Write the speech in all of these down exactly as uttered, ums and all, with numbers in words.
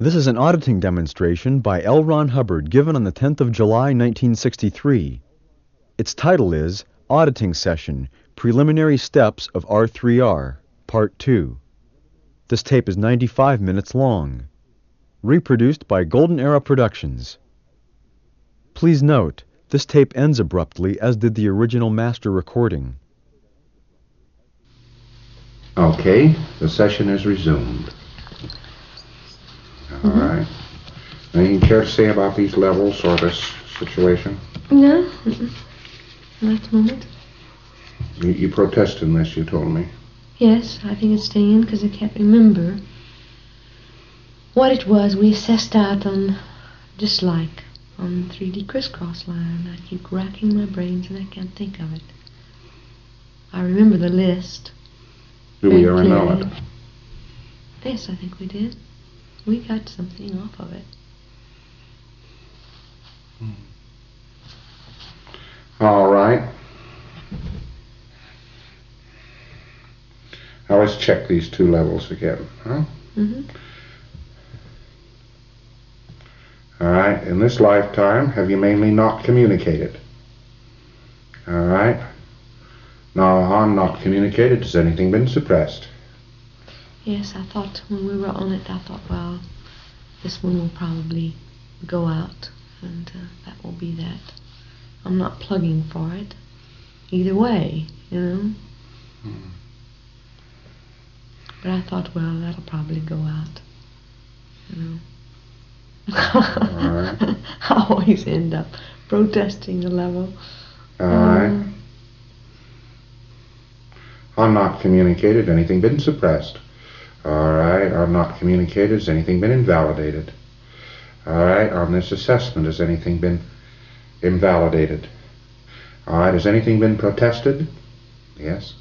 This is an auditing demonstration by L. Ron Hubbard given on the tenth of July nineteen sixty-three. Its title is Auditing Session, Preliminary Steps of R three R, Part two. This tape is ninety-five minutes long. Reproduced by Golden Era Productions. Please note, this tape ends abruptly, as did the original master recording. Okay, the session is resumed. All Mm-hmm. right. Anything you care to say about these levels or this situation? No, mm-mm. Not at the moment. You, you protested this, you told me. Yes, I think it's staying in because I can't remember what it was we assessed out on dislike on the three D crisscross line. I keep racking my brains and I can't think of it. I remember the list. Do we very ever know clearly. it? Yes, I think we did. We got something off of it. All right. Now let's check these two levels again, huh? Mm-hmm. All right. In this lifetime, have you mainly not communicated? All right. Now, on not communicated, has anything been suppressed? Yes, I thought when we were on it, I thought, well, this one will probably go out, and uh, that will be that. I'm not plugging for it. Either way, you know. Hmm. But I thought, well, that'll probably go out, you know. All right. I always end up protesting the level. All right. Um, On not communicated, anything been suppressed? All right. On not communicated, has anything been invalidated? All right. On this assessment, has anything been invalidated? All right. Has anything been protested? Yes.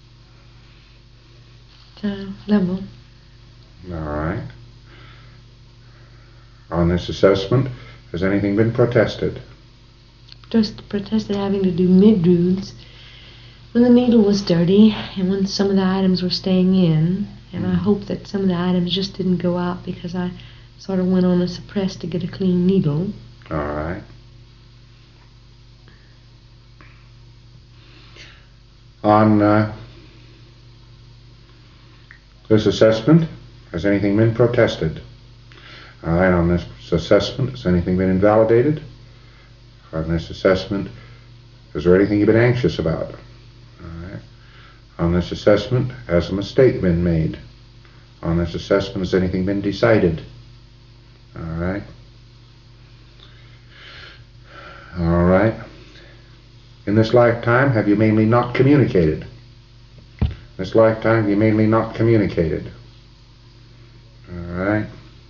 uh, level. All right. On this assessment, has anything been protested? Just protested having to do mid-roots when the needle was dirty and when some of the items were staying in. And I hope that some of the items just didn't go out because I sort of went on a suppress to get a clean needle. All right. On uh, this assessment, has anything been protested? All right. On this assessment, has anything been invalidated? On this assessment, is there anything you've been anxious about? All right. On this assessment, has a mistake been made? On this assessment, has anything been decided? All right. All right. In this lifetime, have you mainly not communicated? In this lifetime, have you mainly not communicated? All right.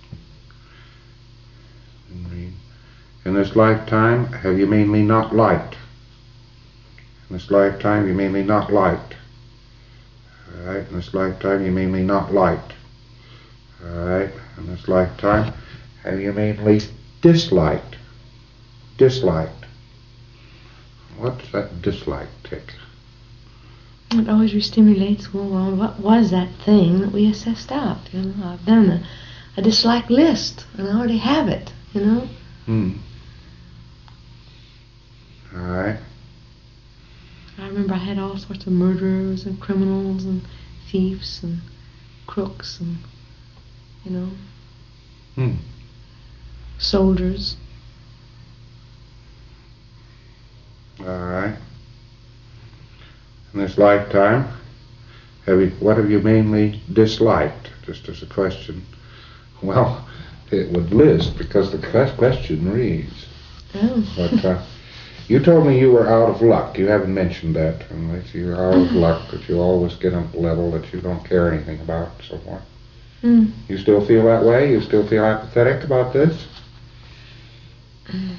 In this lifetime, have you mainly not liked? In this lifetime, you mainly not liked. All right. In this lifetime, you mainly not liked. All right. In this lifetime, have you mainly disliked? Disliked. What's that dislike tick? It always re-stimulates, well, well, what was that thing that we assessed out? You know, I've done a, a dislike list, and I already have it, you know. Hmm. All right. I remember I had all sorts of murderers and criminals and thieves and crooks and, you know, Hmm. soldiers. All right. In this lifetime, have you, what have you mainly disliked? Just as a question. Well, it would list because the question reads. Oh. But uh, you told me you were out of luck. You haven't mentioned that. Unless you're out of luck, that you always get on a level that you don't care anything about, and so forth. Mm. You still feel that way? You still feel apathetic about this? Mm.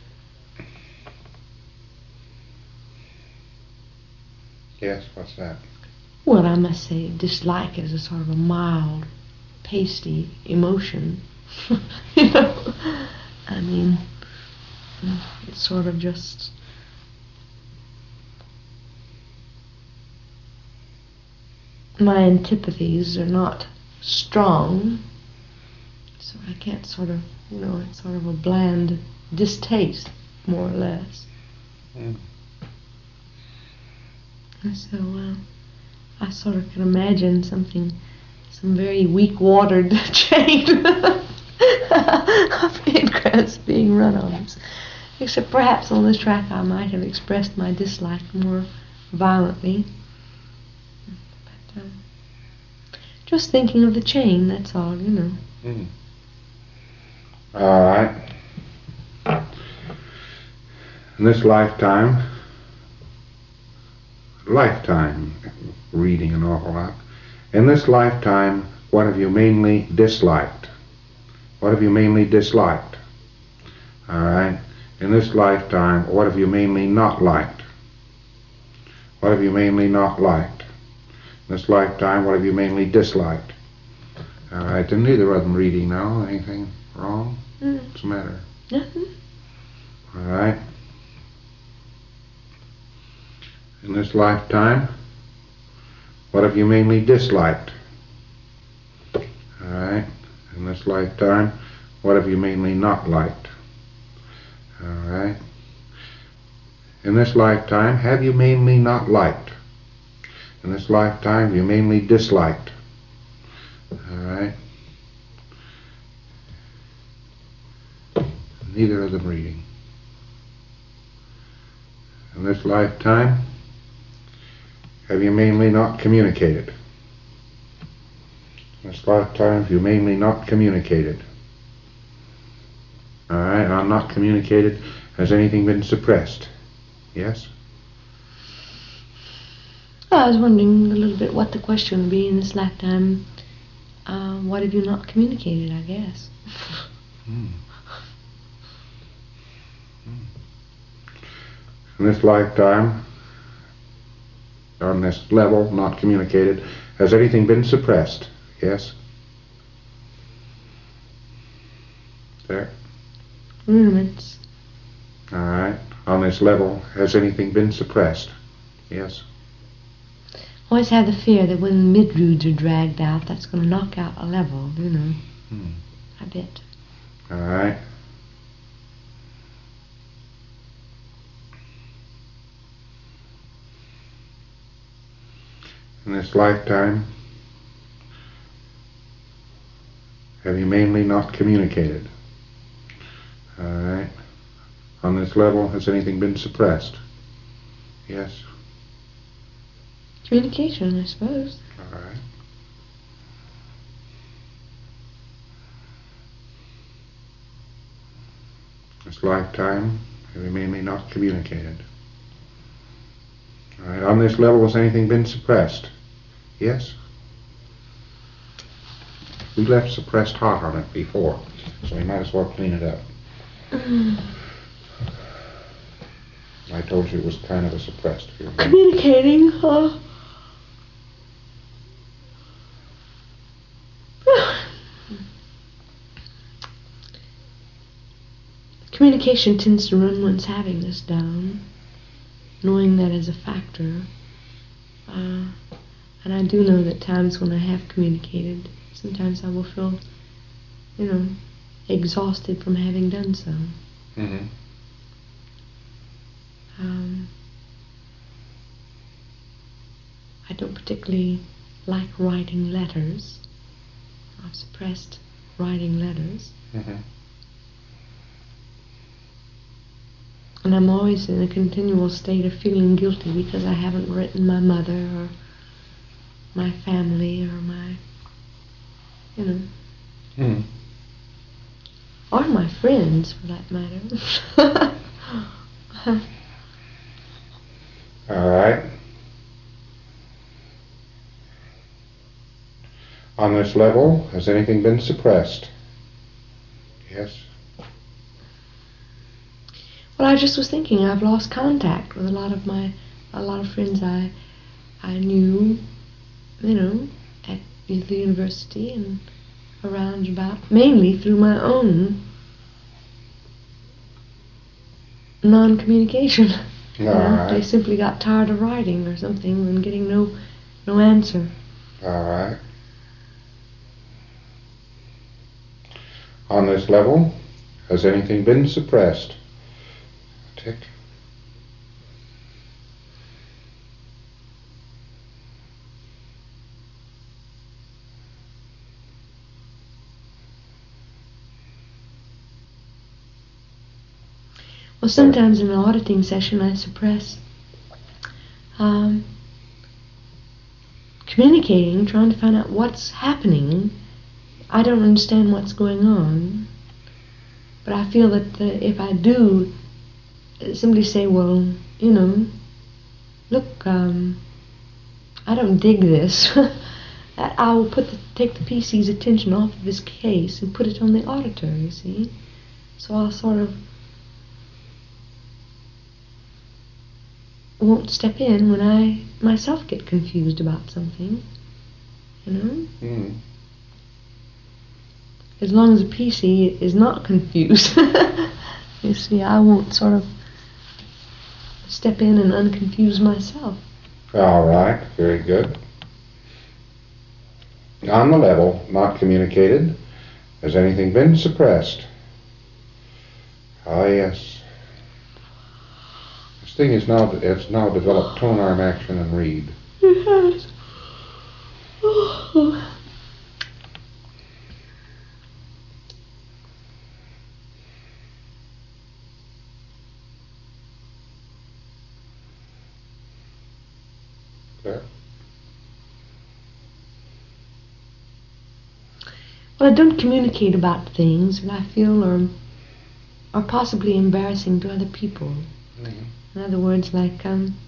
Yes, what's that? Well, I must say, dislike is a sort of a mild, pasty emotion. You know, I mean, it's sort of just my antipathies are not strong. So I can't sort of, you know, it's sort of a bland distaste, more or less. Mm. And so uh, I sort of can imagine something, some very weak-watered chain of ingress being run on. Except perhaps on this track I might have expressed my dislike more violently. But, um, just thinking of the chain, that's all, you know. Mm. All right. In this lifetime, lifetime, reading an awful lot. In this lifetime, what have you mainly disliked? What have you mainly disliked? All right. In this lifetime, what have you mainly not liked? What have you mainly not liked? In this lifetime, what have you mainly disliked? All right. And neither of them reading now. Anything wrong? Mm. What's the matter? Nothing. All right. In this lifetime, what have you mainly disliked? All right. In this lifetime, what have you mainly not liked? All right. In this lifetime, have you mainly not liked? In this lifetime, you mainly disliked. All right. Neither of them reading. In this lifetime, have you mainly not communicated? In this lifetime, have you mainly not communicated? All right, I'm not communicated. Has anything been suppressed? Yes? I was wondering a little bit what the question would be in this lifetime. Uh, what have you not communicated, I guess? Hmm. In this lifetime, on this level, not communicated, has anything been suppressed? Yes? There? Rudiments. All right. On this level, has anything been suppressed? Yes? Always have the fear that when the mid-roods are dragged out, that's going to knock out a level, you know. Hmm. A bit. All right. In this lifetime, have you mainly not communicated? All right. On this level, has anything been suppressed? Yes? Communication, I suppose. All right. This lifetime, have you mainly not communicated? All right. On this level, has anything been suppressed? Yes? We left suppressed hot on it before, so we might as well clean it up. I told you it was kind of a suppressed fear. Communicating, huh? Communication tends to run one's happiness down, knowing that as a factor. Uh, and I do know that times when I have communicated, sometimes I will feel, you know, exhausted from having done so. Mm-hmm. Um, I don't particularly like writing letters. I've suppressed writing letters. Mm-hmm. And I'm always in a continual state of feeling guilty because I haven't written my mother or my family or my, you know, Mm-hmm. or my friends for that matter. All right. On this level, has anything been suppressed? Yes? Well, I just was thinking I've lost contact with a lot of my, a lot of friends I, I knew, you know, at the university and around about, mainly through my own non-communication. All You know, right. they simply got tired of writing or something and getting no, no answer. All right. On this level, has anything been suppressed? Tick. Well, sometimes in an auditing session I suppress um, communicating, trying to find out what's happening. I don't understand what's going on, but I feel that uh, if I do, somebody say, well, you know, look, um, I don't dig this. I will put the, take the P C's attention off of his case and put it on the auditor, you see. So I'll sort of won't step in when I myself get confused about something, you know? Mm. As long as the P C is not confused, you see, I won't sort of step in and unconfuse myself. All right, very good. On the level, not communicated, has anything been suppressed? Ah, yes. This thing is now, it's now developed tone, arm, action, and read. It has. Oh. There. Well, I don't communicate about things that I feel are, are possibly embarrassing to other people. Mm-hmm. In other words, like, um,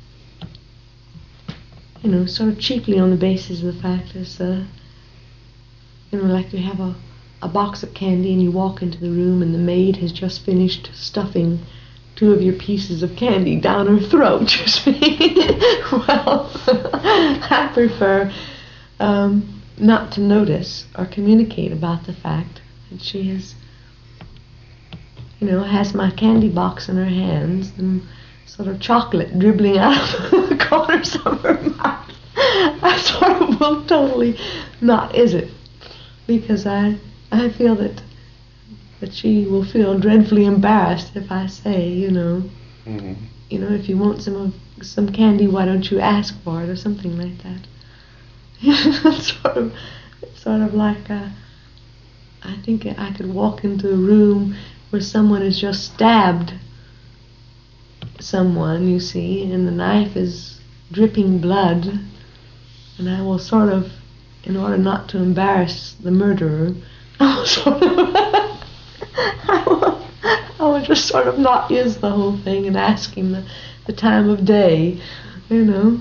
you know, sort of cheaply on the basis of the fact is, uh, you know, like you have a, a box of candy and you walk into the room and the maid has just finished stuffing two of your pieces of candy down her throat, you see. Well, I prefer um, not to notice or communicate about the fact that she is, you know, has my candy box in her hands and sort of chocolate dribbling out of the corners of her mouth. I sort of will totally not is it, because I I feel that that she will feel dreadfully embarrassed if I say, you know, Mm-hmm. you know, if you want some of some candy, why don't you ask for it or something like that. It's sort of, it's sort of like uh, I think I could walk into a room where someone has just stabbed someone, you see, and the knife is dripping blood, and I will sort of, in order not to embarrass the murderer, I will sort of, I will, I will just sort of not use the whole thing and ask him the, the time of day, you know.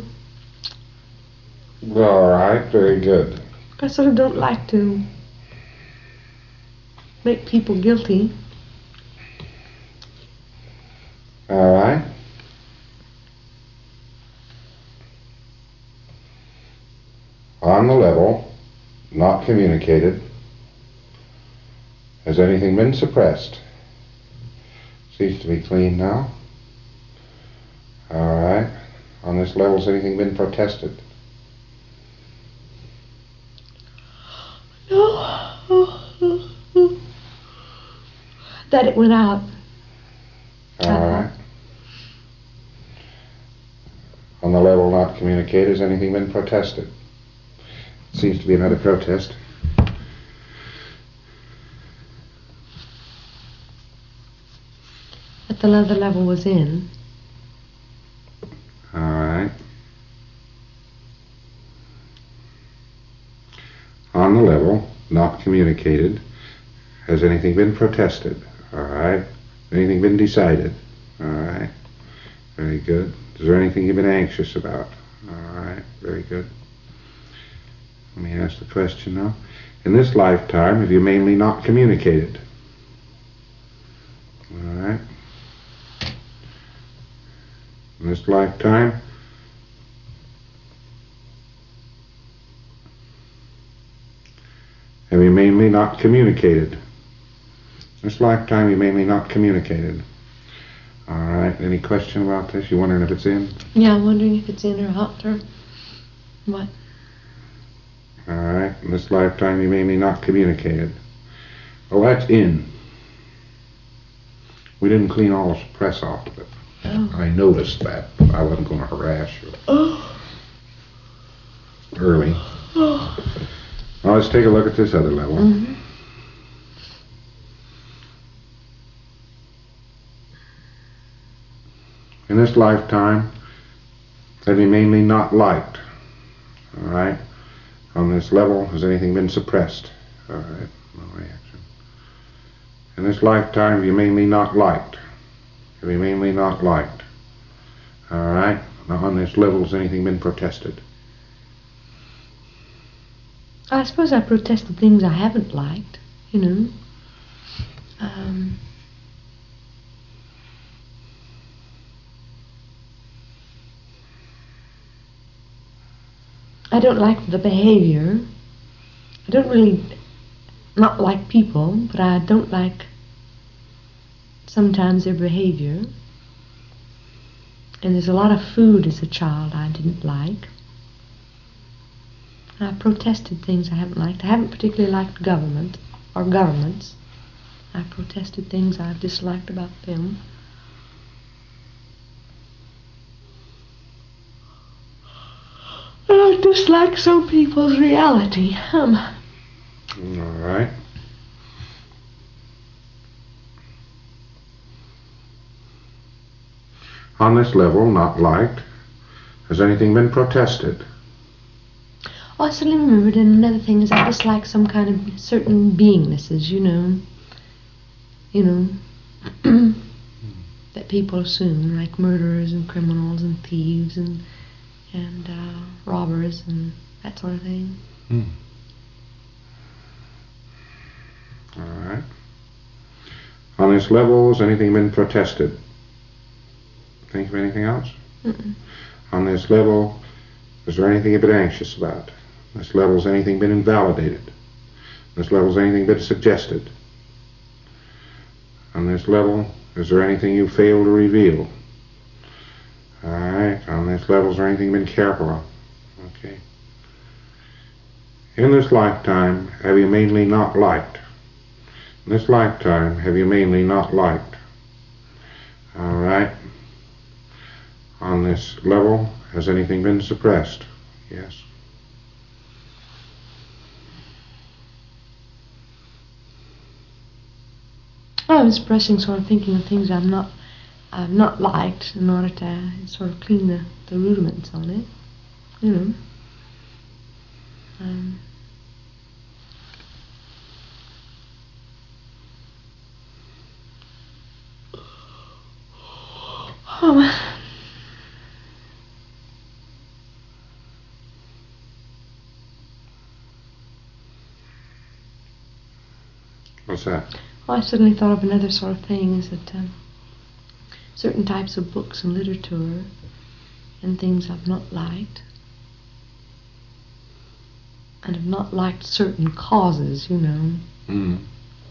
All right, very good. I sort of don't like to make people guilty. All right. On the level, not communicated, has anything been suppressed? Seems to be clean now. All right. On this level, has anything been protested? No. That it went out. All right. On the level not communicated, has anything been protested? Seems to be another protest. That the other level was in. All right. On the level not communicated, has anything been protested? All right. Anything been decided? All right. Very good. Is there anything you've been anxious about? All right. Very good. Let me ask the question now. In this lifetime, have you mainly not communicated? All right. In this lifetime, have you mainly not communicated? This lifetime, you mainly not communicated. All right. Any question about this? You wondering if it's in? Yeah, I'm wondering if it's in or out or what. All right. In this lifetime, you mainly not communicated. Oh, that's in. We didn't clean all the press off of it. Oh. I noticed that. I wasn't going to harass you. Oh. Early. Oh. Now let's take a look at this other level. Mm-hmm. In this lifetime, have you mainly not liked? All right. On this level, has anything been suppressed? All right. No reaction. In this lifetime, have you mainly not liked? Have you mainly not liked? All right. Now on this level, has anything been protested? I suppose I protested things I haven't liked, you know. Um, I don't like the behavior. I don't really not like people, but I don't like sometimes their behavior. And there's a lot of food as a child I didn't like. I protested things I haven't liked. I haven't particularly liked government or governments. I protested things I disliked about them. And I dislike some people's reality. Um, All right. On this level, not liked, has anything been protested? oh, I suddenly remembered, and another thing is I dislike some kind of certain beingnesses, you know. You know, that people assume, like murderers and criminals and thieves and and uh, robbers and that sort of thing. Hmm. All right. On this level, has anything been protested? Think of anything else? Mm-mm. On this level, is there anything you've been anxious about? On this level, has anything been invalidated? On this level, has anything been suggested? On this level, is there anything you failed to reveal? All right. On this level, has there anything been careful of? Okay. In this lifetime, have you mainly not liked? In this lifetime, have you mainly not liked? All right. On this level, has anything been suppressed? Yes. I was pressing, sort of thinking of things I've not, I've not liked, in order to sort of clean the, the rudiments on it, you know. Um, oh. What's that? Well, I suddenly thought of another sort of thing, is that um, certain types of books and literature and things I've not liked, and have not liked certain causes, you know. Mm.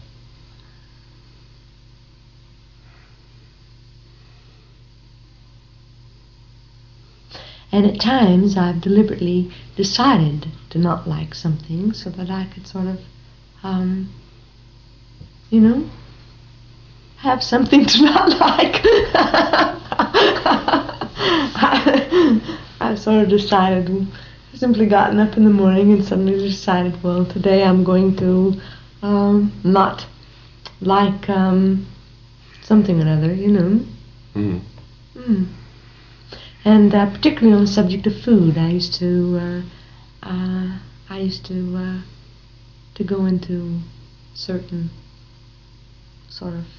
And at times I've deliberately decided to not like something so that I could sort of, um, you know, have something to not like. I, I sort of decided, simply gotten up in the morning and suddenly decided, well, today I'm going to um, not like um, something or another, you know. Mm. Mm. And uh, particularly on the subject of food, I used to, uh, uh, I used to, uh, to go into certain sort of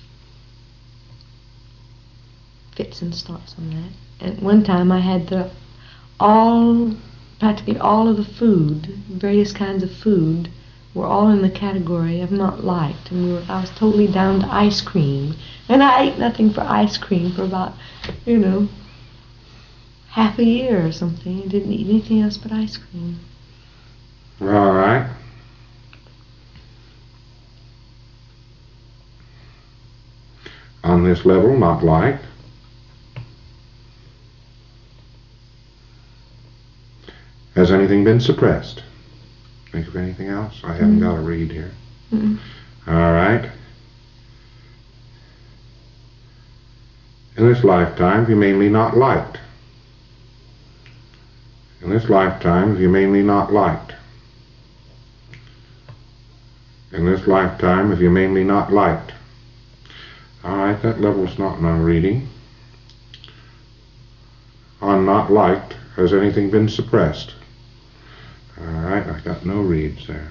fits and starts on that. And one time I had the all, practically all of the food, various kinds of food, were all in the category of not liked, and we were, I was totally down to ice cream, and I ate nothing for ice cream for about, you know, half a year or something. I didn't eat anything else but ice cream. All right. On this level, not liked. Has anything been suppressed? Think of anything else? I haven't Mm. got a read here. Mm-mm. All right. In this lifetime, you mainly not liked. In this lifetime, you mainly not liked. In this lifetime, if you mainly not liked. All right, that level's not my reading. On not liked, has anything been suppressed? All right, I got no reads there.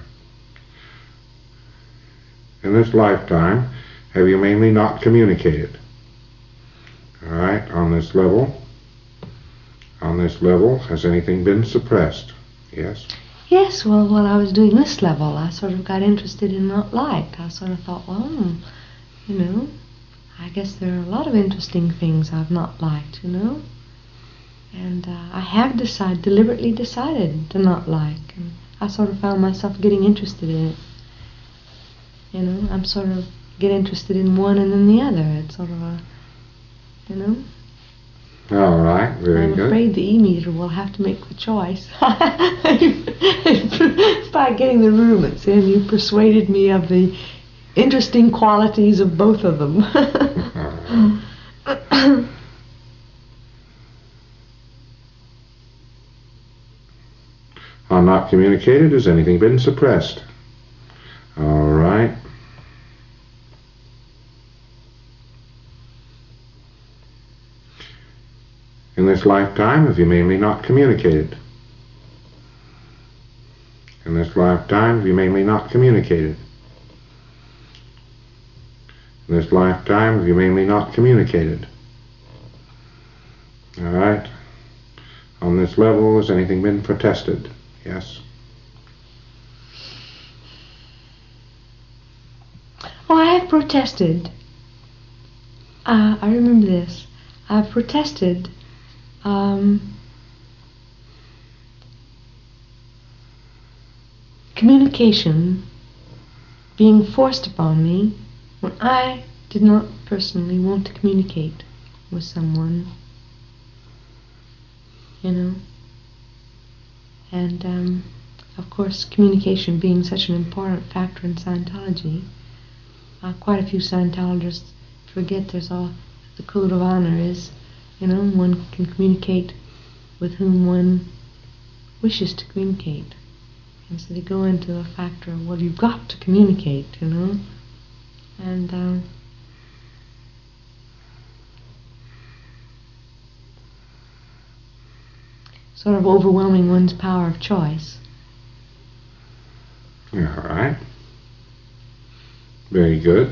In this lifetime, have you mainly not communicated? All right, on this level, on this level, has anything been suppressed? Yes? Yes, well, while I was doing this level, I sort of got interested in not liked. I sort of thought, well, hmm, you know, I guess there are a lot of interesting things I've not liked, you know. And uh, I have decided, deliberately decided to not like. And I sort of found myself getting interested in it. You know, I'm sort of get interested in one and then the other. It's sort of a, you know. All right, very I'm good. I'm afraid the E-meter will have to make the choice. By getting the rudiments in, you persuaded me of the interesting qualities of both of them. On not communicated, has anything been suppressed? All right. In this lifetime, have you mainly not communicated? In this lifetime, have you mainly not communicated? In this lifetime, have you mainly not communicated? All right. On this level, has anything been protested? Yes? Oh, I have protested. Uh, I remember this. I've protested um, communication being forced upon me when I did not personally want to communicate with someone, you know. And, um, of course, communication being such an important factor in Scientology, uh, quite a few Scientologists forget there's all, the code of honor is, you know, one can communicate with whom one wishes to communicate. And so they go into a factor of, well, you've got to communicate, you know. And, um, sort of overwhelming one's power of choice. All right. Very good.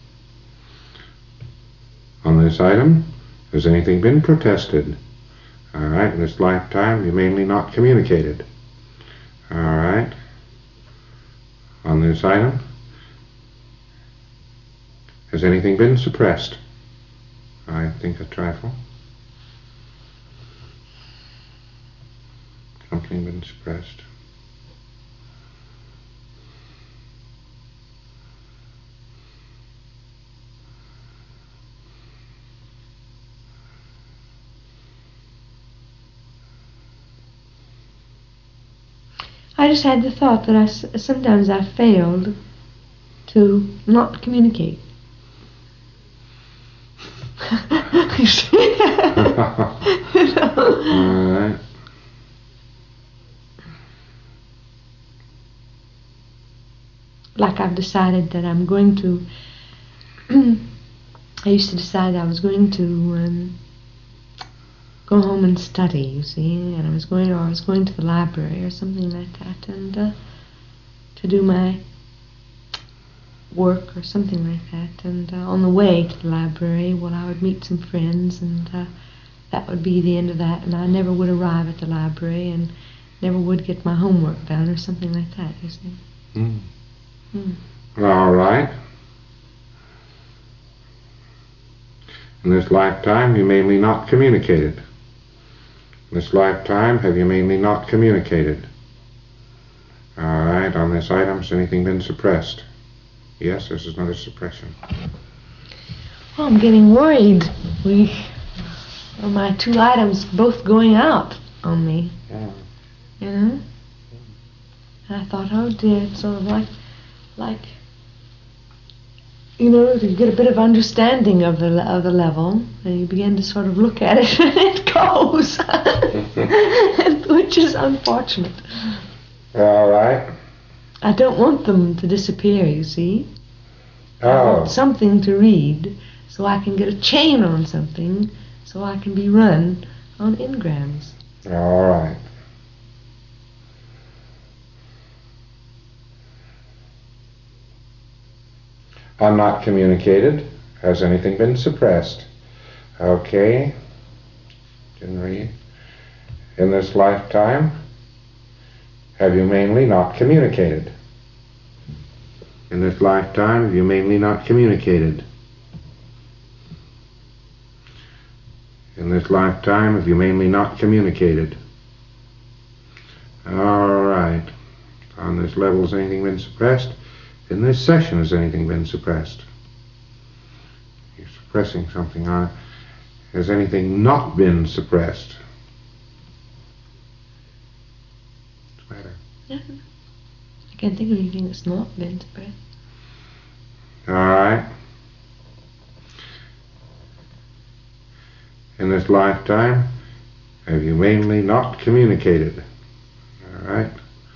On this item, has anything been protested? All right. In this lifetime, you mainly not communicated. All right. On this item, has anything been suppressed? I think a trifle. Something been suppressed. I just had the thought that I s- sometimes I failed to not communicate. You see? You know? All right. Like I've decided that I'm going to, I used to decide I was going to um, go home and study, you see, and I was going, or I was going to the library or something like that, and uh, to do my work or something like that, and uh, on the way to the library, well, I would meet some friends, and uh, that would be the end of that, and I never would arrive at the library, and never would get my homework done or something like that, you see. Mm. Hmm. All right. In this lifetime, you mainly not communicated. In this lifetime, have you mainly not communicated? All right. On this item, has anything been suppressed? Yes, this is another suppression. Well, I'm getting worried. We, well, my two items both going out on me. Yeah. You know? And I thought, oh dear, it's sort of like, like you know, to get a bit of understanding of the of the level, and you begin to sort of look at it, and it goes, which is unfortunate. All right. I don't want them to disappear, you see. Oh. I want something to read, so I can get a chain on something, so I can be run on engrams. All right. I'm not communicated. Has anything been suppressed? Okay. Didn't read. In this lifetime, have you mainly not communicated? In this lifetime, have you mainly not communicated? In this lifetime, have you mainly not communicated? All right. On this level, has anything been suppressed? In this session, has anything been suppressed? You're suppressing something on it. Has anything not been suppressed? What's the matter? Nothing. I can't think of anything that's not been suppressed. All right. In this lifetime, have you mainly not communicated? All right.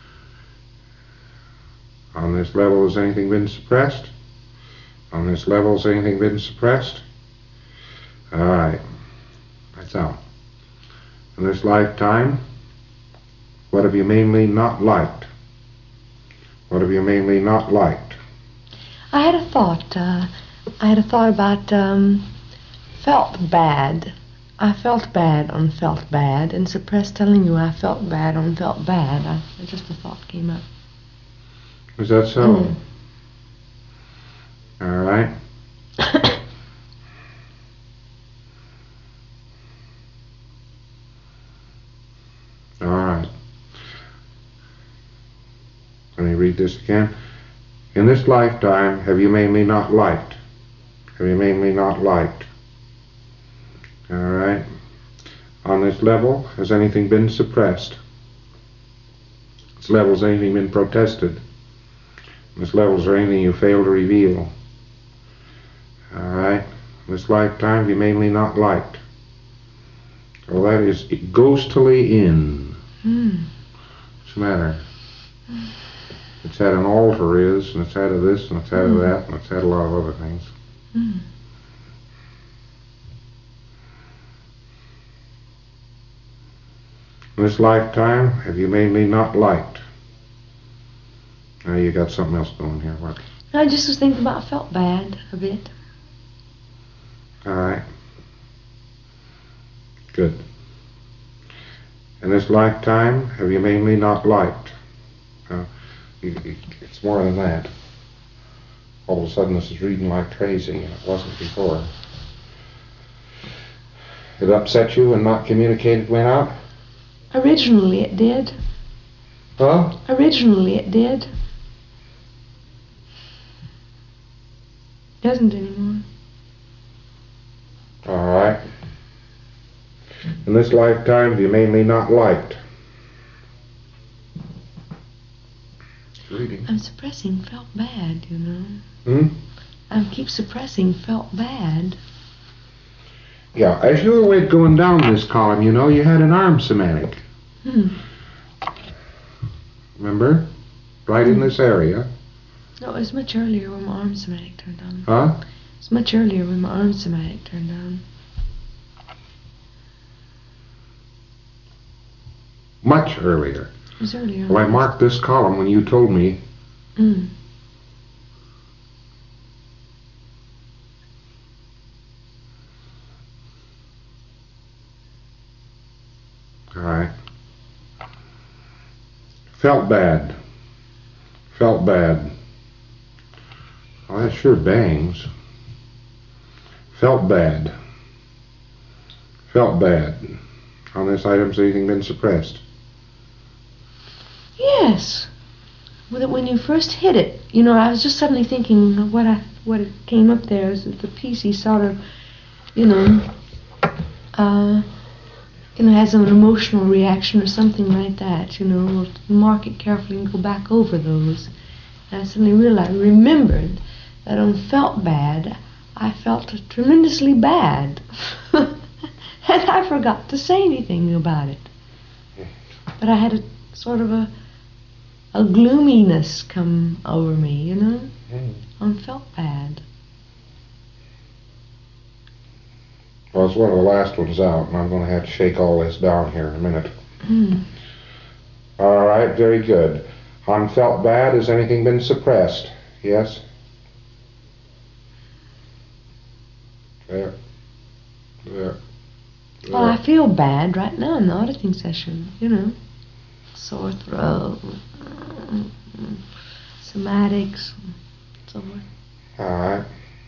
On this level, has anything been suppressed? On this level, has anything been suppressed? All right. That's out. In this lifetime, what have you mainly not liked? What have you mainly not liked? I had a thought. Uh, I had a thought about um, felt bad. I felt bad on felt bad, and suppressed telling you I felt bad on felt bad. I, just a thought came up. Is that so? Mm. All right. All right. Let me read this again. In this lifetime, have you mainly not liked? Have you mainly not liked? All right. On this level, has anything been suppressed? This level, has anything been protested? This level, is there anything you fail to reveal? All right. This lifetime, you mainly not liked. Well, that is ghostily in. Mm. What's the matter? It's had an altar is, and it's had a this, and it's had Mm. a that, and it's had a lot of other things. Mm. In this lifetime, have you mainly not liked? Now you got something else going here. What? I just was thinking about felt bad a bit. All right. Good. In this lifetime, have you mainly not liked? Uh, you, you, it's more than that. All of a sudden, this is reading like crazy, and it wasn't before. It upset you when not communicated went out? Originally it did. Huh? Originally it did. Doesn't anymore. All right. In this lifetime, have you mainly not liked? Reading. I'm suppressing felt bad, you know. Hmm? I keep suppressing felt bad. Yeah, as you were going down this column, you know, you had an arm somatic. Hmm. Remember? Right in this area. No, it was much earlier when my arm somatic turned on. Huh? It was much earlier when my arm somatic turned on. Much earlier. It was earlier. Well, I marked this column when you told me. Mm. All right. Felt bad. Felt bad. Oh, that sure bangs. Felt bad. Felt bad. On this item, has anything been suppressed? Yes. With it, when you first hit it, you know, I was just suddenly thinking of what I what it came up there is that the piece he sort of, you know, uh, you know, has an emotional reaction or something like that. You know, we'll mark it carefully and go back over those. And I suddenly realized, remembered that on felt bad, I felt tremendously bad. And I forgot to say anything about it. But I had a sort of a a gloominess come over me, you know, Mm. on felt bad. Well, it's one of the last ones out, and I'm going to have to shake all this down here in a minute. Mm. All right, very good. On felt bad, has anything been suppressed? Yes? There. There. Well, I feel bad right now in the auditing session, you know. Sore throat, somatics, so forth. All right.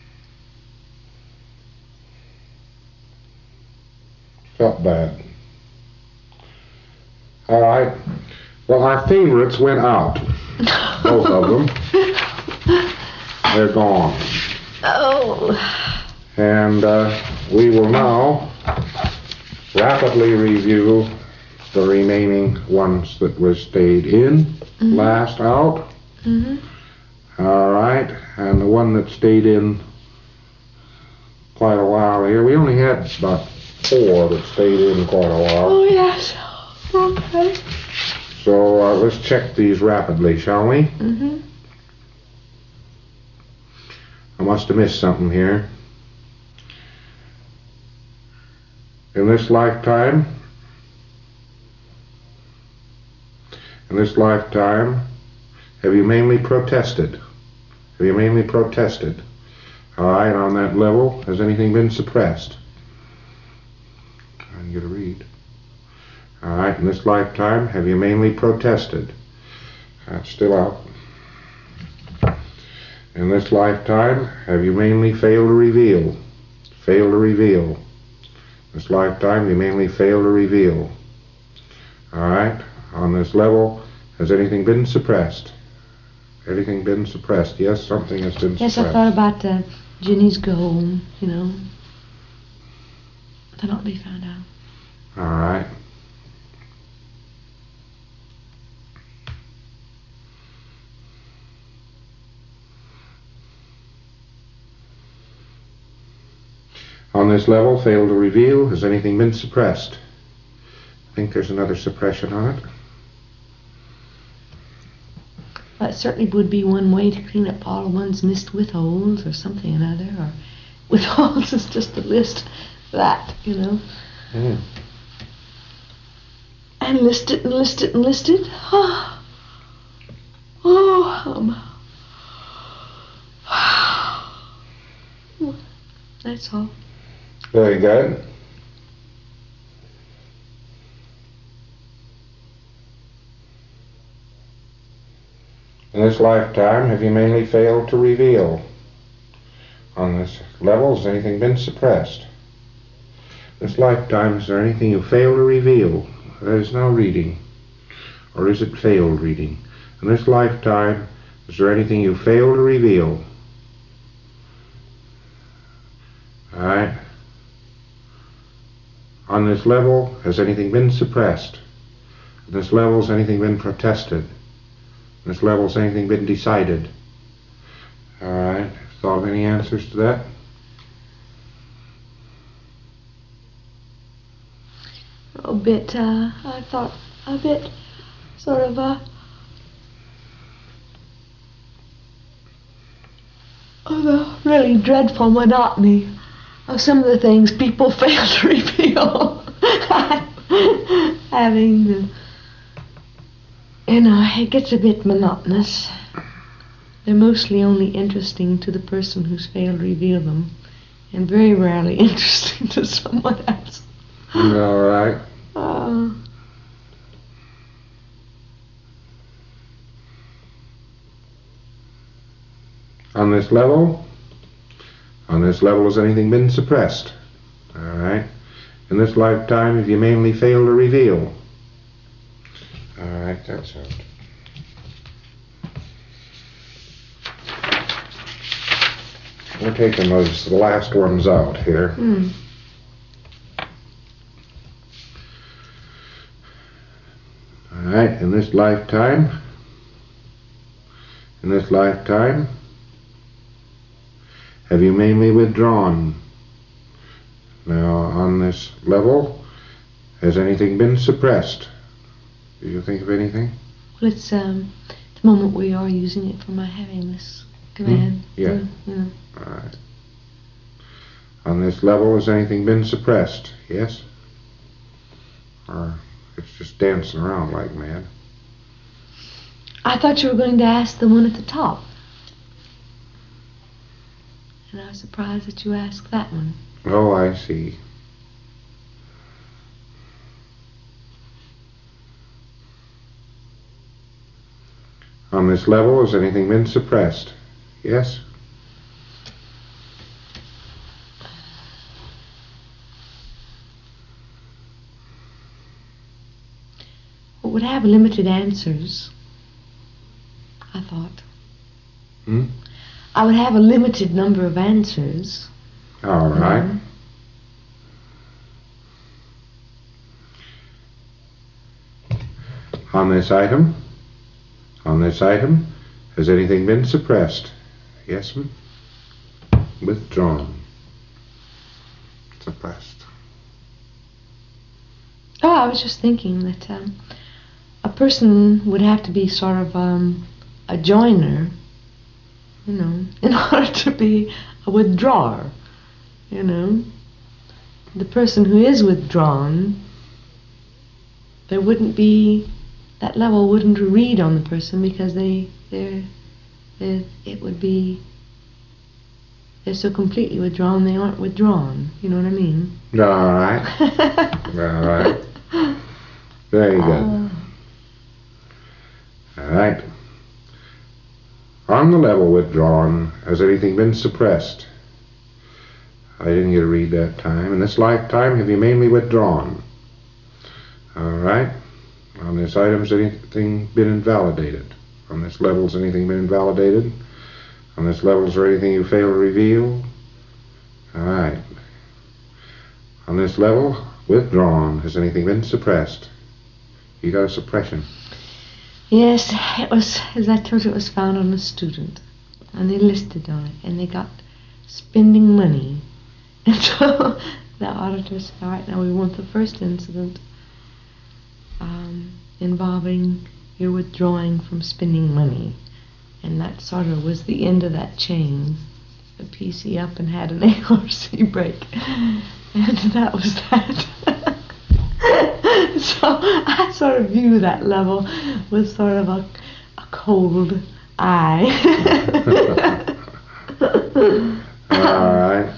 Felt bad. All right. Well, our favorites went out. Both of them. They're gone. Oh. And uh, we will now rapidly review the remaining ones that were stayed in, Mm-hmm. last out. Mm-hmm. All right. And the one that stayed in quite a while here, we only had about four that stayed in quite a while. Oh, yes. Okay. So uh, let's check these rapidly, shall we? Mm-hmm. I must have missed something here. In this lifetime, in this lifetime, have you mainly protested? Have you mainly protested? All right, on that level, has anything been suppressed? Trying to get a read. All right, in this lifetime, have you mainly protested? That's still out. In this lifetime, have you mainly failed to reveal? Failed to reveal. This lifetime, you mainly fail to reveal. All right, on this level, has anything been suppressed? Anything been suppressed? Yes, something has been Yes, suppressed. I thought about uh, Ginny's goal, you know. That ought to be found out. All right. On this level, fail to reveal. Has anything been suppressed? I think there's another suppression on it. Well, it certainly would be one way to clean up all of one's missed withholds or something or another. Or withholds is just a list that, you know. Mm. And list it and list it and list it. Oh, oh um. That's all. Very good. In this lifetime, have you mainly failed to reveal? On this level, has anything been suppressed? This lifetime, is there anything you fail to reveal? That is now reading. Or is it failed reading? In this lifetime, is there anything you fail to reveal? Alright. On this level, has anything been suppressed? On this level, has anything been protested? On this level, has anything been decided? Alright. Thought of any answers to that? A bit, uh, I thought, a bit, sort of, uh, of a really dreadful monotony of some of the things people fail to reveal. Having, the, you know, it gets a bit monotonous. They're mostly only interesting to the person who's failed to reveal them, and very rarely interesting to someone else. All right. Uh, On this level, on this level, has anything been suppressed? All right. In this lifetime, have you mainly failed to reveal? All right, that's it. We're taking those the last ones out here. hmm. All right, in this lifetime, in this lifetime, have you mainly withdrawn? Now, on this level, has anything been suppressed? Do you think of anything? Well, it's um, the moment we are using it for my having this command. Hmm? Yeah. So, you know. All right. On this level, has anything been suppressed? Yes? Or it's just dancing around like mad? I thought you were going to ask the one at the top. And I was surprised that you asked that one. Oh, I see. On this level, has anything been suppressed? Yes? It would have limited answers, I thought. Hmm? I would have a limited number of answers. All right. Mhm. On this item, on this item, has anything been suppressed? Yes, ma'am? Withdrawn. Suppressed. Oh, I was just thinking that um, a person would have to be sort of um, a joiner, you know, in order to be a withdrawer, you know. The person who is withdrawn, there wouldn't be, that level wouldn't read on the person because they, they're, they're, it would be, they're so completely withdrawn they aren't withdrawn, you know what I mean? All right. All right. Very good. Uh, All right. On the level withdrawn, has anything been suppressed? I didn't get to read that time. In this lifetime, have you mainly withdrawn? All right. On this item, has anything been invalidated? On this level, has anything been invalidated? On this level, is there anything you fail to reveal? All right. On this level, withdrawn, has anything been suppressed? You got a suppression. Yes, it was, as I told you, it was found on a student. And they listed on it, and they got spending money. And so the auditor said, all right, now we want the first incident um, involving your withdrawing from spending money. And that sort of was the end of that chain. The P C up and had an A R C break. And that was that. So I sort of view that level with sort of a, a cold eye. All right.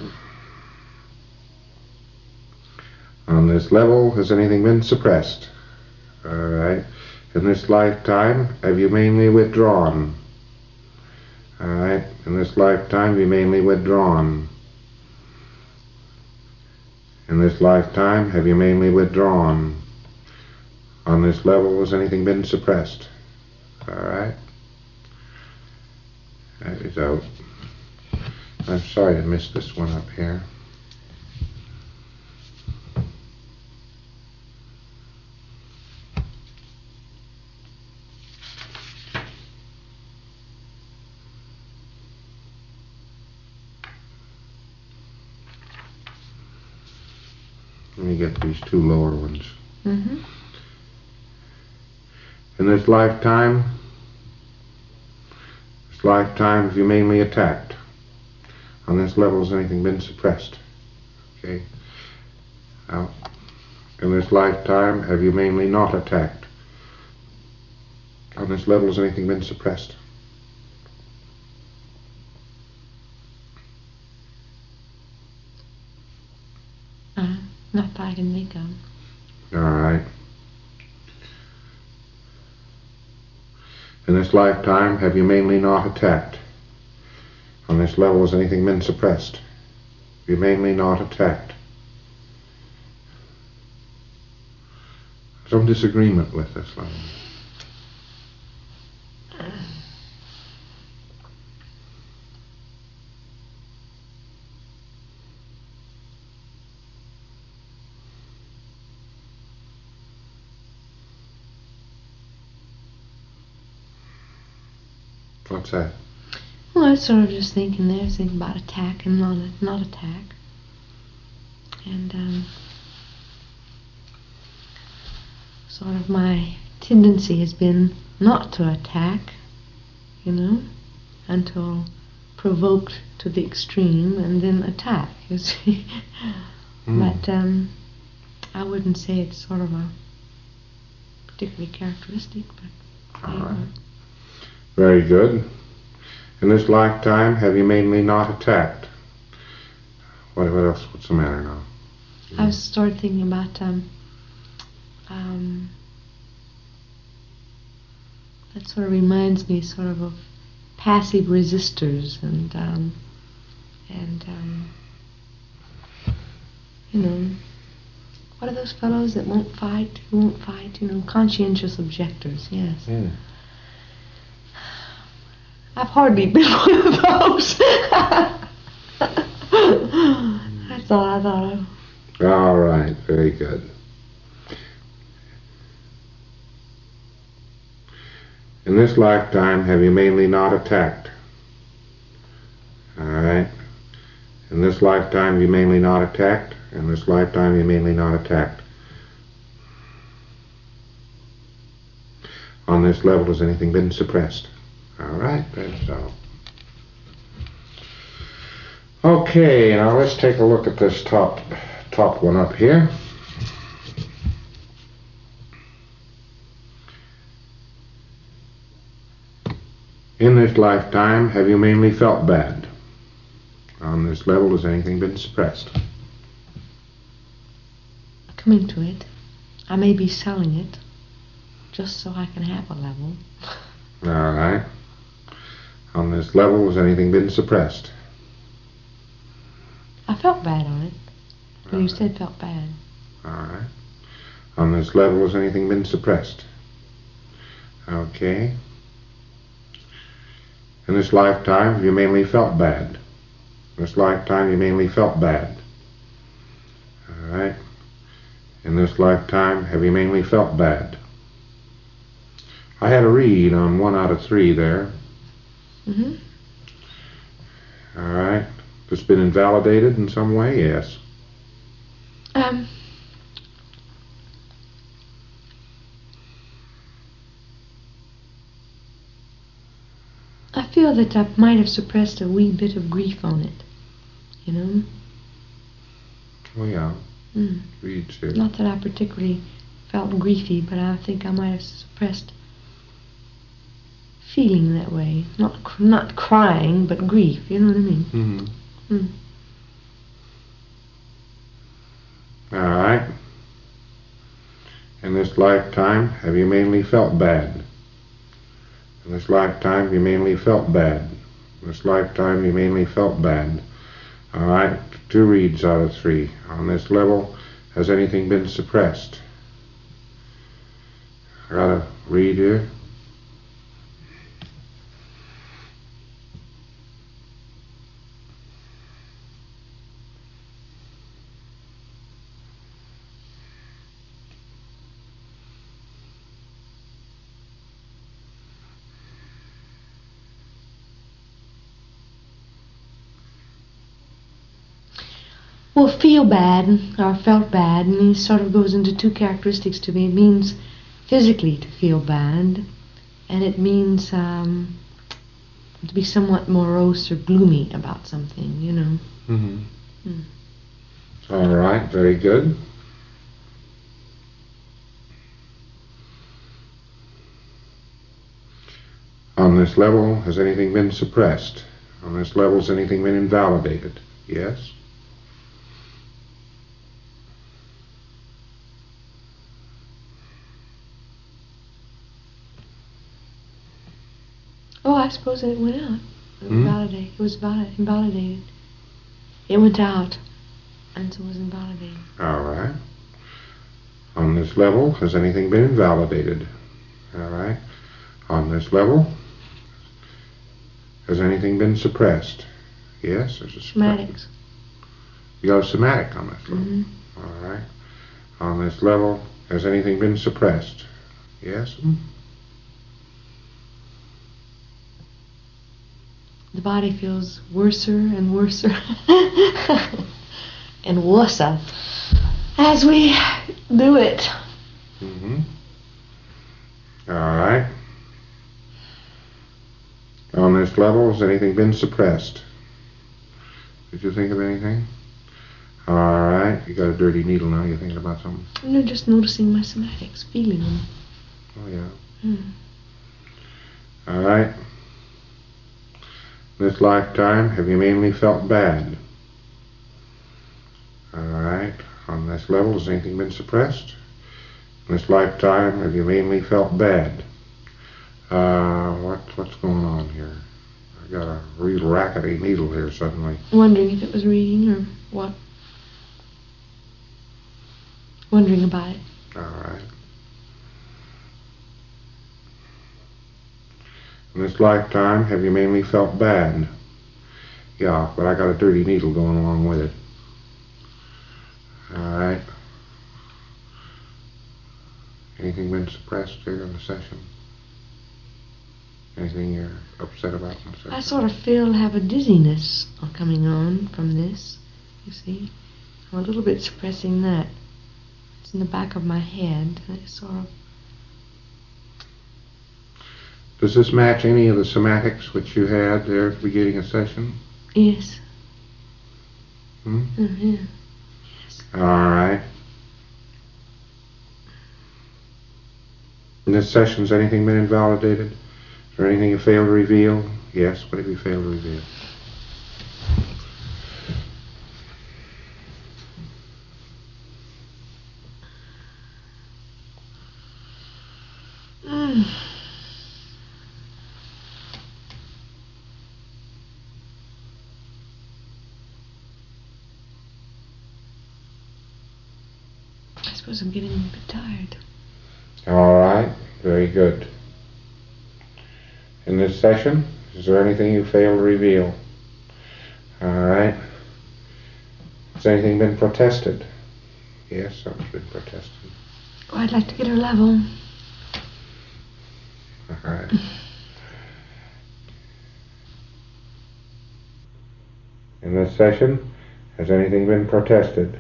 On this level, has anything been suppressed? All right. In this lifetime, have you mainly withdrawn? All right. In this lifetime, have you mainly withdrawn? In this lifetime, have you mainly withdrawn? On this level, has anything been suppressed? All right. That is out. I'm sorry to miss this one up here. Let me get these two lower ones. Mm-hmm. In this lifetime, this lifetime, have you mainly attacked? On this level, has anything been suppressed? Okay. Now, in this lifetime, have you mainly not attacked? On this level, has anything been suppressed? Uh, not that I can think of. All right. In this lifetime, have you mainly not attacked? On this level, has anything been suppressed? Have you mainly not attacked? Some disagreement with this level. What's that? Well, I was sort of just thinking there, thinking about attack and not not attack. And um, sort of my tendency has been not to attack, you know, until provoked to the extreme, and then attack, you see. Mm. But um, I wouldn't say it's sort of a particularly characteristic, but... All right. Very good. In this lifetime, have you mainly not attacked? What, what else? What's the matter now? I was started thinking about um, um, that sort of reminds me sort of of passive resistors and um, and um, you know, what are those fellows that won't fight, who won't fight? You know, conscientious objectors. Yes. Yeah. I've hardly been one of those. That's all I thought of. All right, very good. In this lifetime, have you mainly not attacked? All right. In this lifetime, you mainly not attacked. In this lifetime, you mainly not attacked. On this level, has anything been suppressed? All right, that's all. Okay, now let's take a look at this top, top one up here. In this lifetime, have you mainly felt bad? On this level, has anything been suppressed? Coming to it, I may be selling it just so I can have a level. All right. On this level, has anything been suppressed? I felt bad on it. When you said felt bad. All right. On this level, has anything been suppressed? Okay. In this lifetime, you mainly felt bad. In this lifetime, you mainly felt bad. All right. In this lifetime, have you mainly felt bad? I had a read on one out of three there. Mm-hmm. All right. It's been invalidated in some way, yes. Um. I feel that I might have suppressed a wee bit of grief on it, you know? Oh, yeah. Mm. Reads here. Not that I particularly felt griefy, but I think I might have suppressed feeling that way. Not cr- not crying, but grief, you know what I mean? Mm-hmm. Mm. All right. In this lifetime, have you mainly felt bad? In this lifetime, you mainly felt bad. In this lifetime, you mainly felt bad. All right. Two reads out of three. On this level, has anything been suppressed? I got a read here. Well, feel bad or felt bad means sort of goes into two characteristics to me. It means physically to feel bad, and it means um, to be somewhat morose or gloomy about something, you know. Mm-hmm. Mm. All right, very good. On this level, has anything been suppressed? On this level, has anything been invalidated? Yes. Oh, I suppose that it went out. It was Hmm? validated. It was valid- invalidated. It went out, and so it was invalidated. All right. On this level, has anything been invalidated? All right. On this level, has anything been suppressed? Yes, there's a suppression. Somatics. You got a somatic on this level. Mm-hmm. All right. On this level, has anything been suppressed? Yes. the body feels worser and worser and worser as we do it. Mm-hmm. All right. On this level, has anything been suppressed? Did you think of anything? All right. You got a dirty needle now. You thinking about something? No, just noticing my somatics, feeling them. Oh, yeah. Hmm. All right. This lifetime, have you mainly felt bad? All right. On this level, has anything been suppressed? In this lifetime, have you mainly felt bad? Uh, what, what's going on here? I got a real rackety needle here suddenly. Wondering if it was reading or what. Wondering about it. All right. In this lifetime, have you mainly felt bad? Yeah, but I got a dirty needle going along with it. All right. Anything been suppressed here in the session? Anything you're upset about in the session? I sort of feel have a dizziness coming on from this, you see. I'm a little bit suppressing that. It's in the back of my head. It's sort of... Does this match any of the somatics which you had there at the beginning of the session? Yes. Hmm? Mm-hmm. Yes. All right. In this session, has anything been invalidated? Is there anything you failed to reveal? Yes. What have you failed to reveal? Mm. I suppose I'm getting a bit tired. All right. Very good. In this session, is there anything you failed to reveal? All right. Has anything been protested? Yes, something's been protested. Oh, I'd like to get her level. All right. In this session, has anything been protested?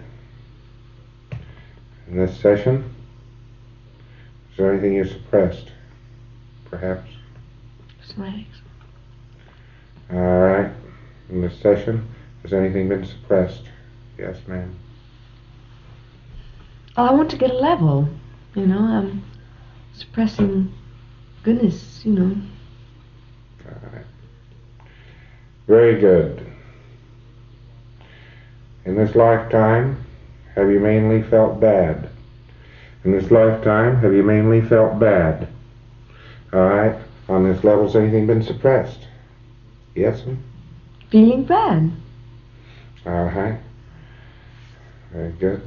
In this session, is there anything you suppressed? Perhaps? Somatics. All right. In this session, has anything been suppressed? Yes, ma'am. Well, I want to get a level. You know, I'm suppressing goodness, you know. All right. Very good. In this lifetime, have you mainly felt bad? In this lifetime, have you mainly felt bad? All right. On this level, has anything been suppressed? Yes, ma'am? Feeling bad. All right. Very good.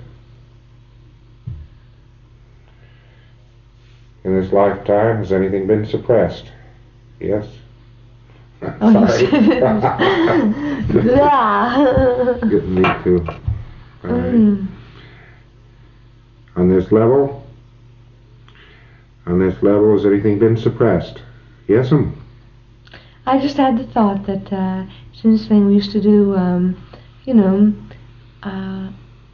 In this lifetime, has anything been suppressed? Yes? Oh, Sorry. Yeah. Getting me too. All right. Mm. On this level, on this level, has anything been suppressed? Yes, ma'am? I just had the thought that uh, since thing we used to do, um, you know, uh,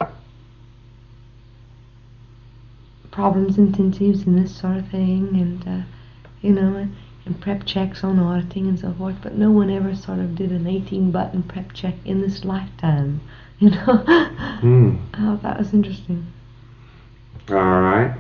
problems intensives and this sort of thing, and uh, you know, and prep checks on auditing and so forth. But no one ever sort of did an eighteen button prep check in this lifetime. You know, Hmm. I thought that was interesting. All right.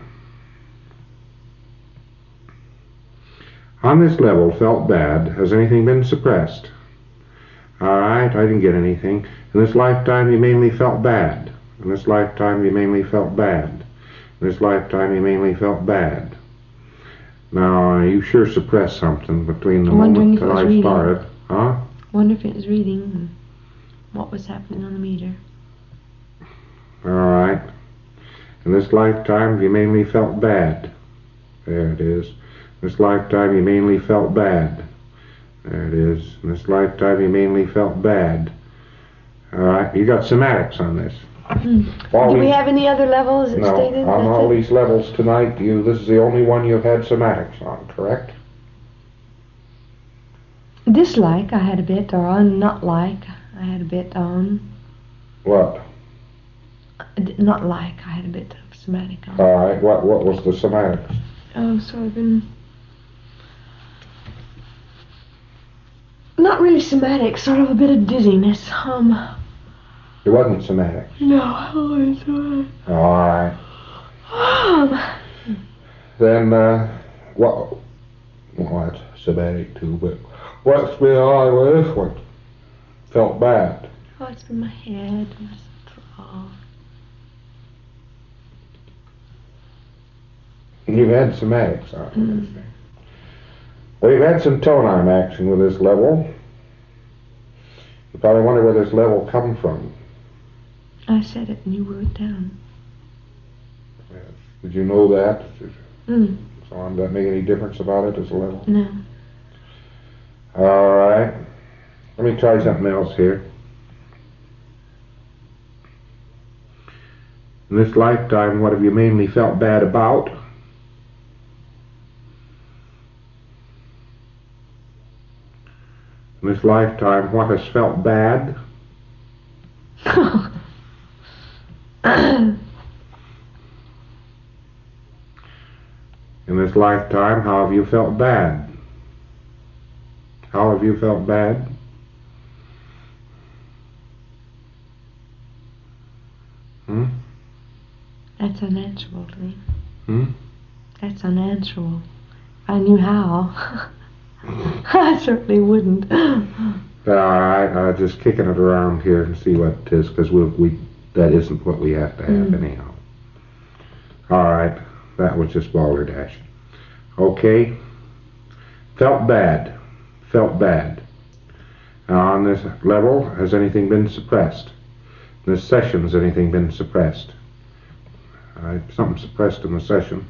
On this level, felt bad. Has anything been suppressed? All right, I didn't get anything. In this lifetime, you mainly felt bad. In this lifetime, you mainly felt bad. In this lifetime, you mainly felt bad. Now, you sure suppressed something between the I'm wondering moment if it that was I reading. started. Huh? Wonder if it was reading and what was happening on the meter. All right. In this lifetime, you mainly felt bad. There it is. In this lifetime, you mainly felt bad. There it is. In this lifetime, you mainly felt bad. All right. You got somatics on this. Mm. All Do we these- have any other levels it No, stated? on That's all it? these levels tonight, you this is the only one you've had somatics on, correct? dislike I had a bit, or on not like I had a bit on. What? D- Not like I had a bit of somatic on. All right. What What was the somatics? Oh, sort of in... Not really somatic, sort of a bit of dizziness. Um, It wasn't somatic. no, oh, it's alright. All right. Um, Then uh, what? Well, that's somatic too. But what's been on with this one? Felt bad. oh, it's in my head, my throat. You've had somatics on Mm. this thing. We've had some tone arm action with this level. You probably wonder where this level come from. I said it and you wrote it down. Yes. Did you know that? Mm, So does that make any difference about it as a level? no. All right. Let me try something else here. In this lifetime, what have you mainly felt bad about? In this lifetime, what has felt bad? In this lifetime, how have you felt bad? How have you felt bad? Hmm? That's unanswerable to me. Hmm? That's unanswerable. If I knew how, I certainly wouldn't. All right, uh, just kicking it around here and see what it is, because we, we that isn't what we have to have Mm. anyhow. All right, that was just balderdash. Okay, felt bad, felt bad. Now on this level, has anything been suppressed? In this session, has anything been suppressed? All right, something suppressed in the session.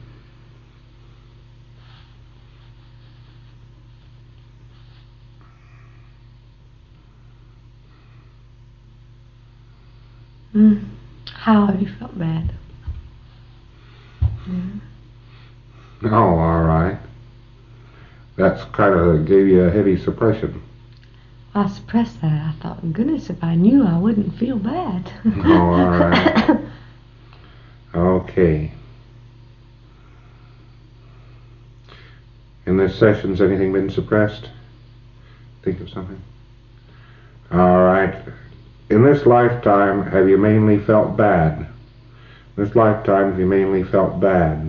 Mm. How have you felt bad? Mm. Oh, all right. That's kind of gave you a heavy suppression. I suppressed that. I thought, goodness, if I knew, I wouldn't feel bad. Oh, all right. Okay. In this session, has anything been suppressed? Think of something. All right. In this lifetime, have you mainly felt bad? In this lifetime, have you mainly felt bad?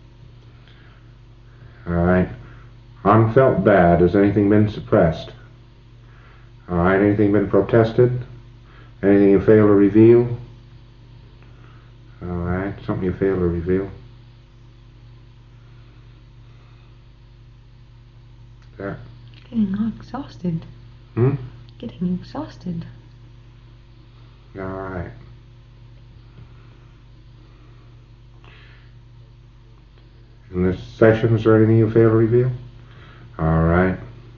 All right. Unfelt bad, has anything been suppressed? All right. Anything been protested? Anything you fail to reveal? All right. Something you fail to reveal? There. Getting all exhausted. Hmm? Getting exhausted. All right. In this session, is there anything you fail to reveal? All right.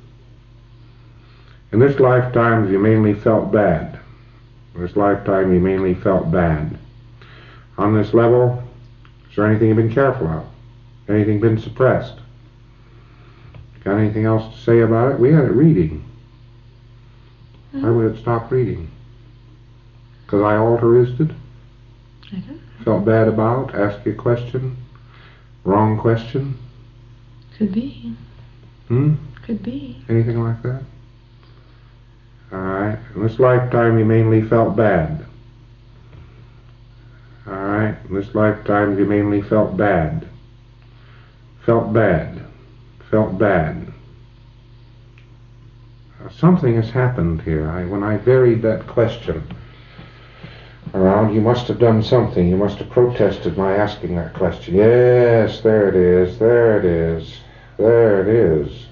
In this lifetime, have you mainly felt bad? In this lifetime, you mainly felt bad. On this level, is there anything you've been careful of? Anything been suppressed? Got anything else to say about it? We had it reading. Why would it stop reading? Because I alteristed? I don't know. Felt bad about? Ask you a question? Wrong question? Could be. Hmm? Could be. Anything like that? Alright. In this lifetime you mainly felt bad. Alright. In this lifetime you mainly felt bad. Felt bad. Felt bad. Uh, something has happened here. I, when I varied that question around, you must have done something. You must have protested my asking that question. Yes, there it is. There it is. There it is.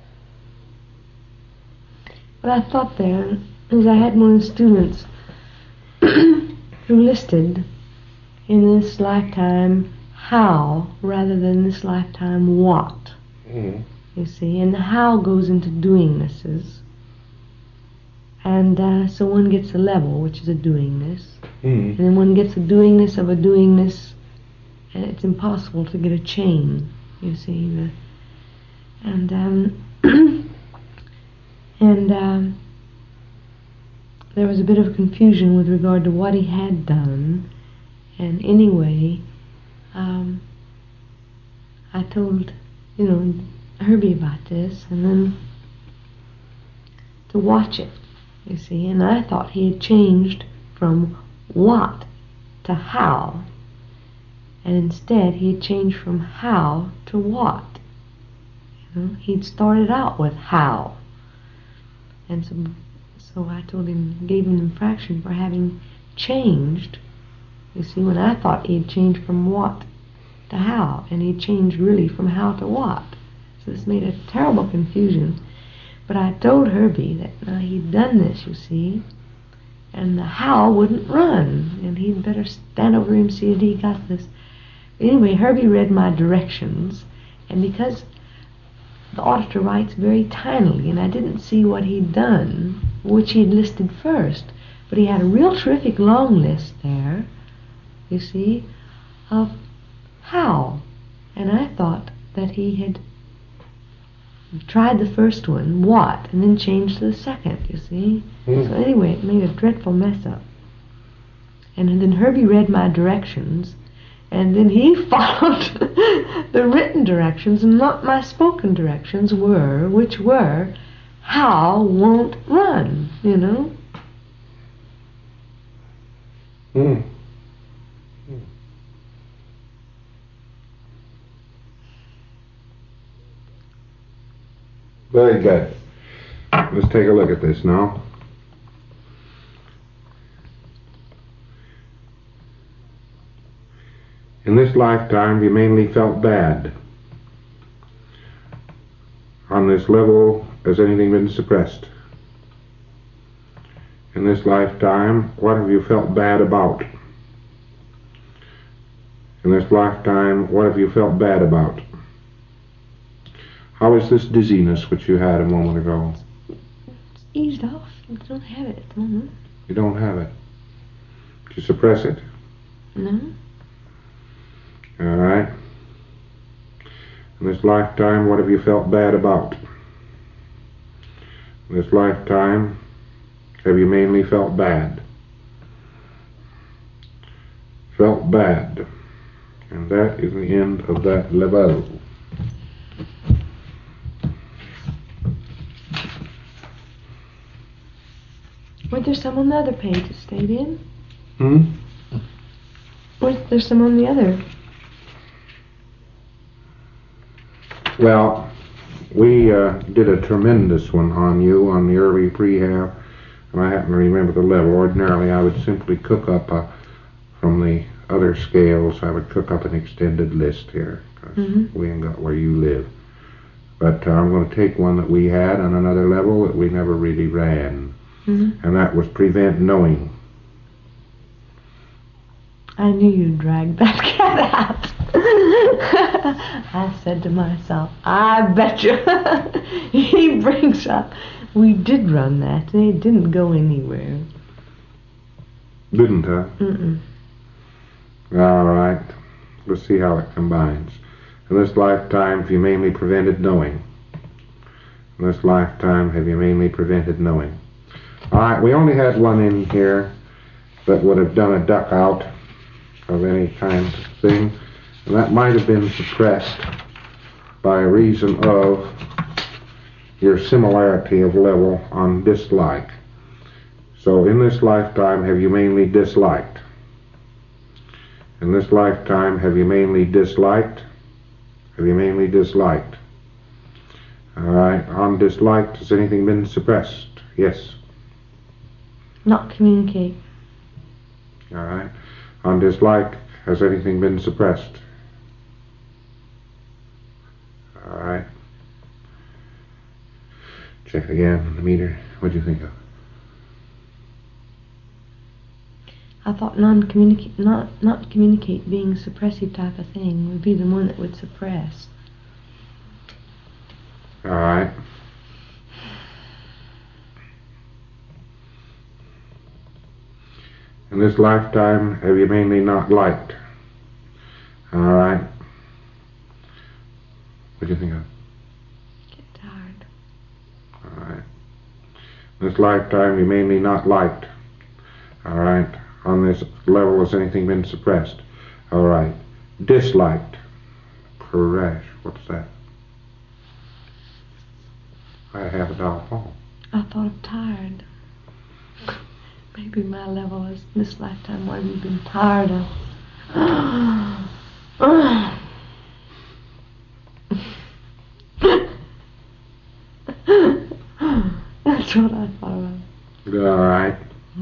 What I thought there is I had one of the students who listed in this lifetime how rather than this lifetime what. Mm. You see, and the how goes into doingnesses. And uh, so one gets a level, which is a doingness. Mm. And then one gets a doingness of a doingness, and it's impossible to get a chain, you see. The, and um, And um, there was a bit of confusion with regard to what he had done. And anyway, um, I told, you know, Herbie about this, and then to watch it, you see. And I thought he had changed from what to how. And instead, he had changed from how to what. You know, he'd started out with how. And so, so I told him, gave him an infraction for having changed. You see, when I thought he had changed from what to how, and he changed really from how to what. So this made a terrible confusion. But I told Herbie that now he'd done this, you see, and the how wouldn't run, and he'd better stand over him and see that he got this. Anyway, Herbie read my directions, and because the auditor writes very tinily, and I didn't see what he'd done, which he'd listed first, but he had a real terrific long list there, you see, of how. And I thought that he had tried the first one, what, and then changed to the second, you see. Mm. So anyway, it made a dreadful mess up. And then Herbie read my directions, and then he followed the written directions, and not my spoken directions were, which were, how won't run, you know. Hmm. Very good. Let's take a look at this now. In this lifetime, you mainly felt bad. On this level, has anything been suppressed? In this lifetime, what have you felt bad about? In this lifetime, what have you felt bad about? How is this dizziness which you had a moment ago? It's eased off. I don't have it at the moment. You don't have it. Did you suppress it? No. All right. In this lifetime, what have you felt bad about? In this lifetime, have you mainly felt bad? Felt bad. And that is the end of that level. Weren't there some on the other page that stayed in? Hmm? Weren't there some on the other? Well, we uh, did a tremendous one on you on the early prehab, and I happen to remember the level. Ordinarily, I would simply cook up a, from the other scales, I would cook up an extended list here, because mm-hmm. we ain't got where you live. But uh, I'm going to take one that we had on another level that we never really ran. Mm-hmm. And that was prevent knowing. I knew you'd drag that cat out. I said to myself, I bet you he brings up. We did run that, and it didn't go anywhere. Didn't, huh? Mm-mm. All right. Let's see how it combines. In this lifetime, have you mainly prevented knowing? In this lifetime, have you mainly prevented knowing? All right, we only had one in here that would have done a duck out of any kind of thing, and that might have been suppressed by reason of your similarity of level on dislike. So in this lifetime, have you mainly disliked? In this lifetime, have you mainly disliked? Have you mainly disliked? All right, on disliked, has anything been suppressed? Yes. Not communicate. All right. On dislike, has anything been suppressed? All right. Check again on the meter. What do you think of? I thought non-communicate, not not communicate being a suppressive type of thing would be the one that would suppress. All right. In this lifetime, have you mainly not liked? All right. What do you think of? Get tired. All right. In this lifetime, you may be not liked. All right. On this level, has anything been suppressed? All right. Disliked. Crash. What's that? I have a dollar fall. I thought of tired. Maybe my level is this lifetime. What have you been tired of? That's what I thought of. All right.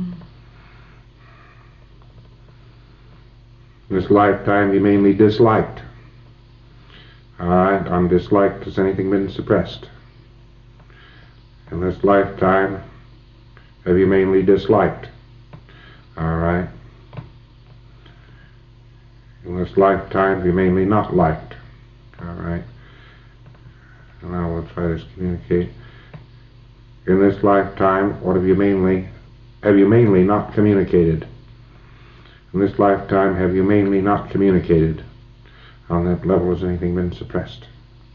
In this lifetime, you mainly disliked. All right. On disliked, has anything been suppressed? In this lifetime, have you mainly disliked? All right. In this lifetime, have you mainly not liked? All right. And now we'll try to communicate. In this lifetime, what have you mainly, have you mainly not communicated? In this lifetime, have you mainly not communicated? On that level, has anything been suppressed?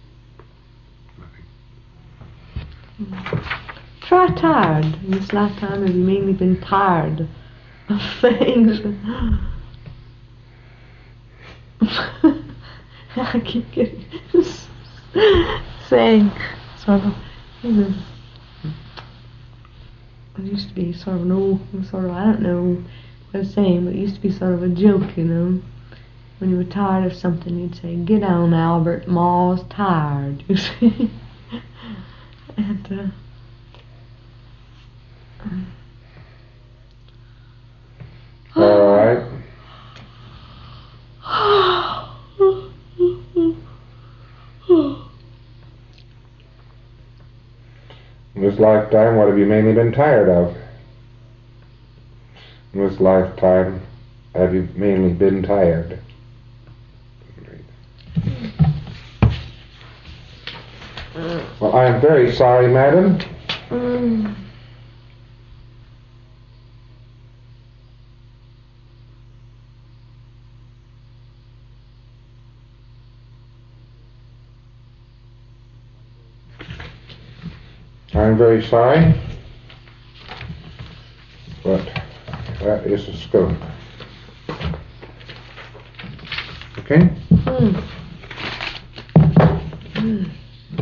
Nothing. Try tired. In this lifetime, have you mainly been tired of things? I keep getting saying sort of, you know, it used to be sort of an old, sort of, I don't know what it's saying, but it used to be sort of a joke, you know. When you were tired of something, you'd say, "Get on, Albert, Ma's tired," you see. And, uh, all right. In this lifetime, what have you mainly been tired of? In this lifetime, have you mainly been tired? Well, I am very sorry, madam. Mm. I'm very sorry, but that is the scope. Okay? Mm. Mm.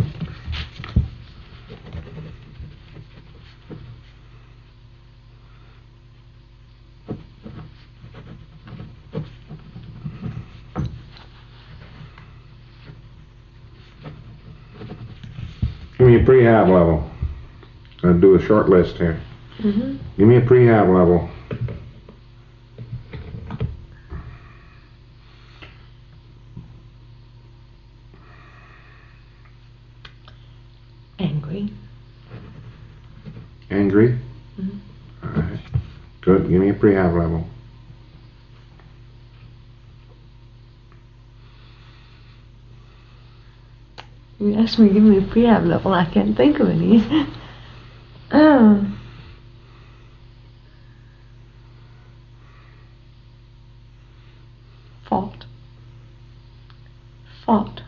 Give me a prehab level. I'll do a short list here. Mm-hmm. Give me a prehab level. Angry. Angry? Mm-hmm. All right. Good. Give me a prehab level. You asked me to give me a prehab level, I can't think of any. Oh. Fault. Fault.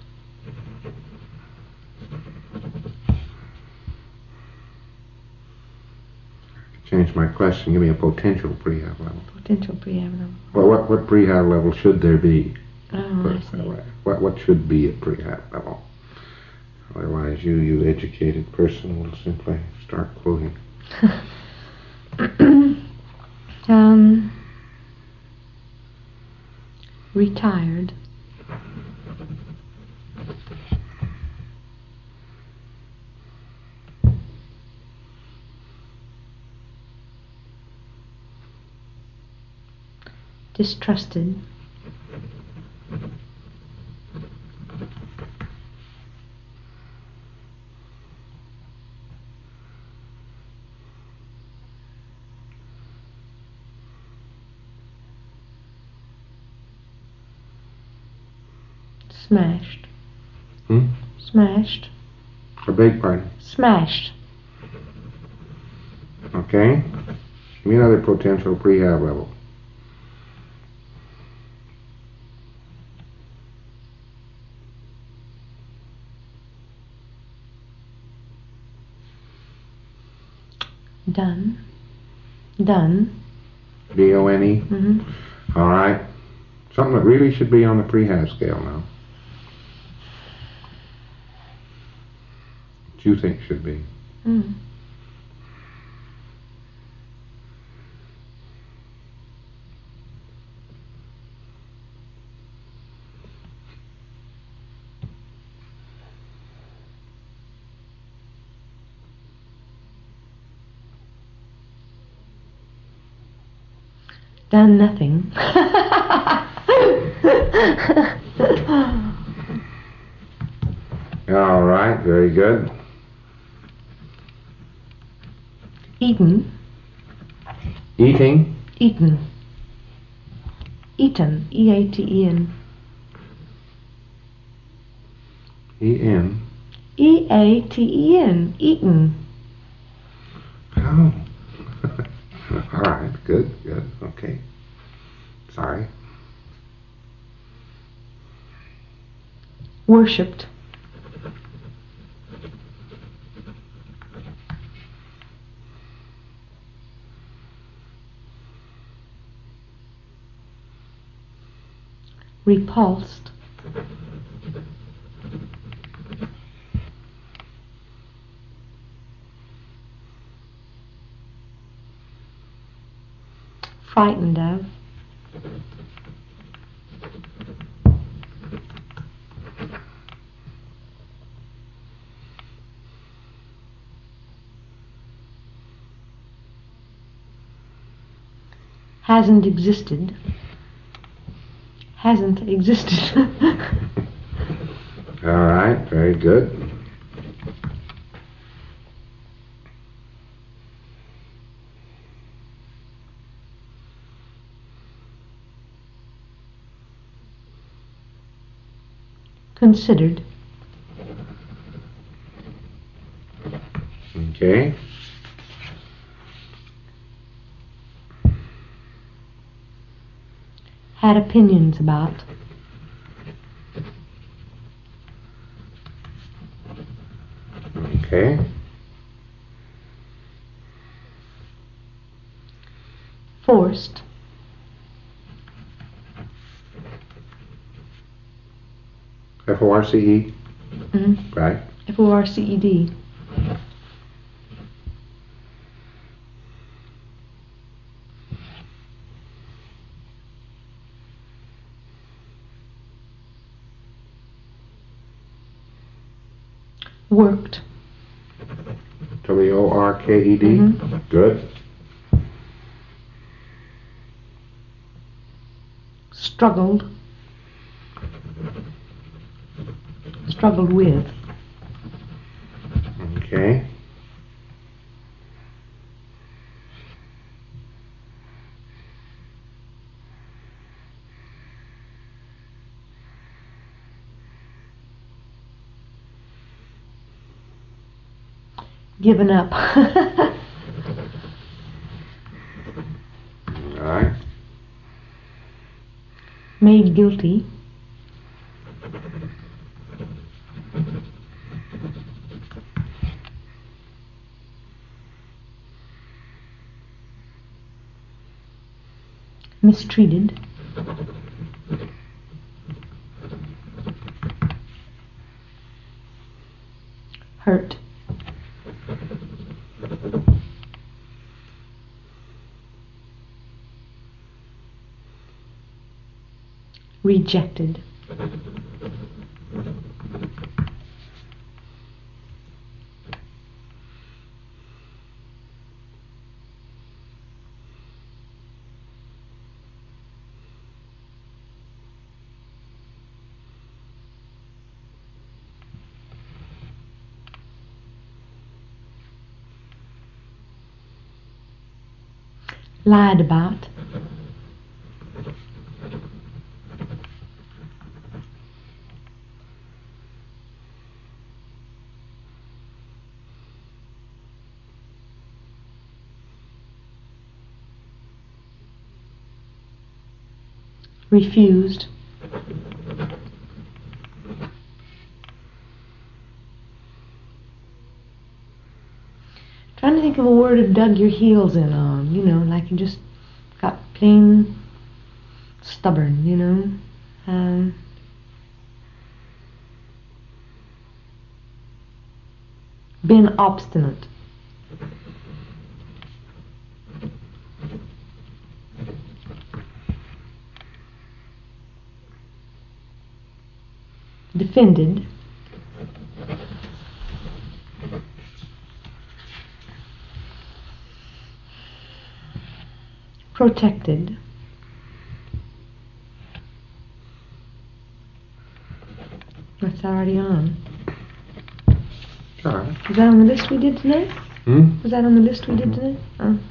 Change my question. Give me a potential prehab level. Potential prehab level. Well, what, what prehab level should there be? Oh, I see. What, what should be a prehab level? Otherwise, you, you educated person, will simply start quoting. um, retired. Distrusted. Smashed. Hmm? Smashed. I beg your pardon? Smashed. Okay. Give me another potential prehab level. Done. Done. D O N E? Mm-hmm. All right. Something that really should be on the prehab scale now. What you think should be? Mm. Done nothing. All right, very good. Eaten. Eating? Eaten. Eaten. E A T E N. E N? E A T E N. Eaten. Oh. All right, good, good, okay. Sorry. Worshipped. Repulsed. Frightened of. Hasn't existed. Hasn't existed. All right, very good. Considered. Okay. Had opinions about. Okay. Forced. F O R C E? Mm-hmm. Right. F O R C E D. Worked. W O R K E D? Mm-hmm. Good. Struggled. Struggled with. Okay. Given up. All right. Made guilty. Mistreated. Hurt. Rejected. Lied about. Refused. Trying to think think of a word to dug your heels in on, you know, like you just got plain stubborn, you know. Um, been obstinate. Defended. Protected. That's already on. All right. Was that on the list we did tonight? Hmm? Was that on the list we did tonight? Oh.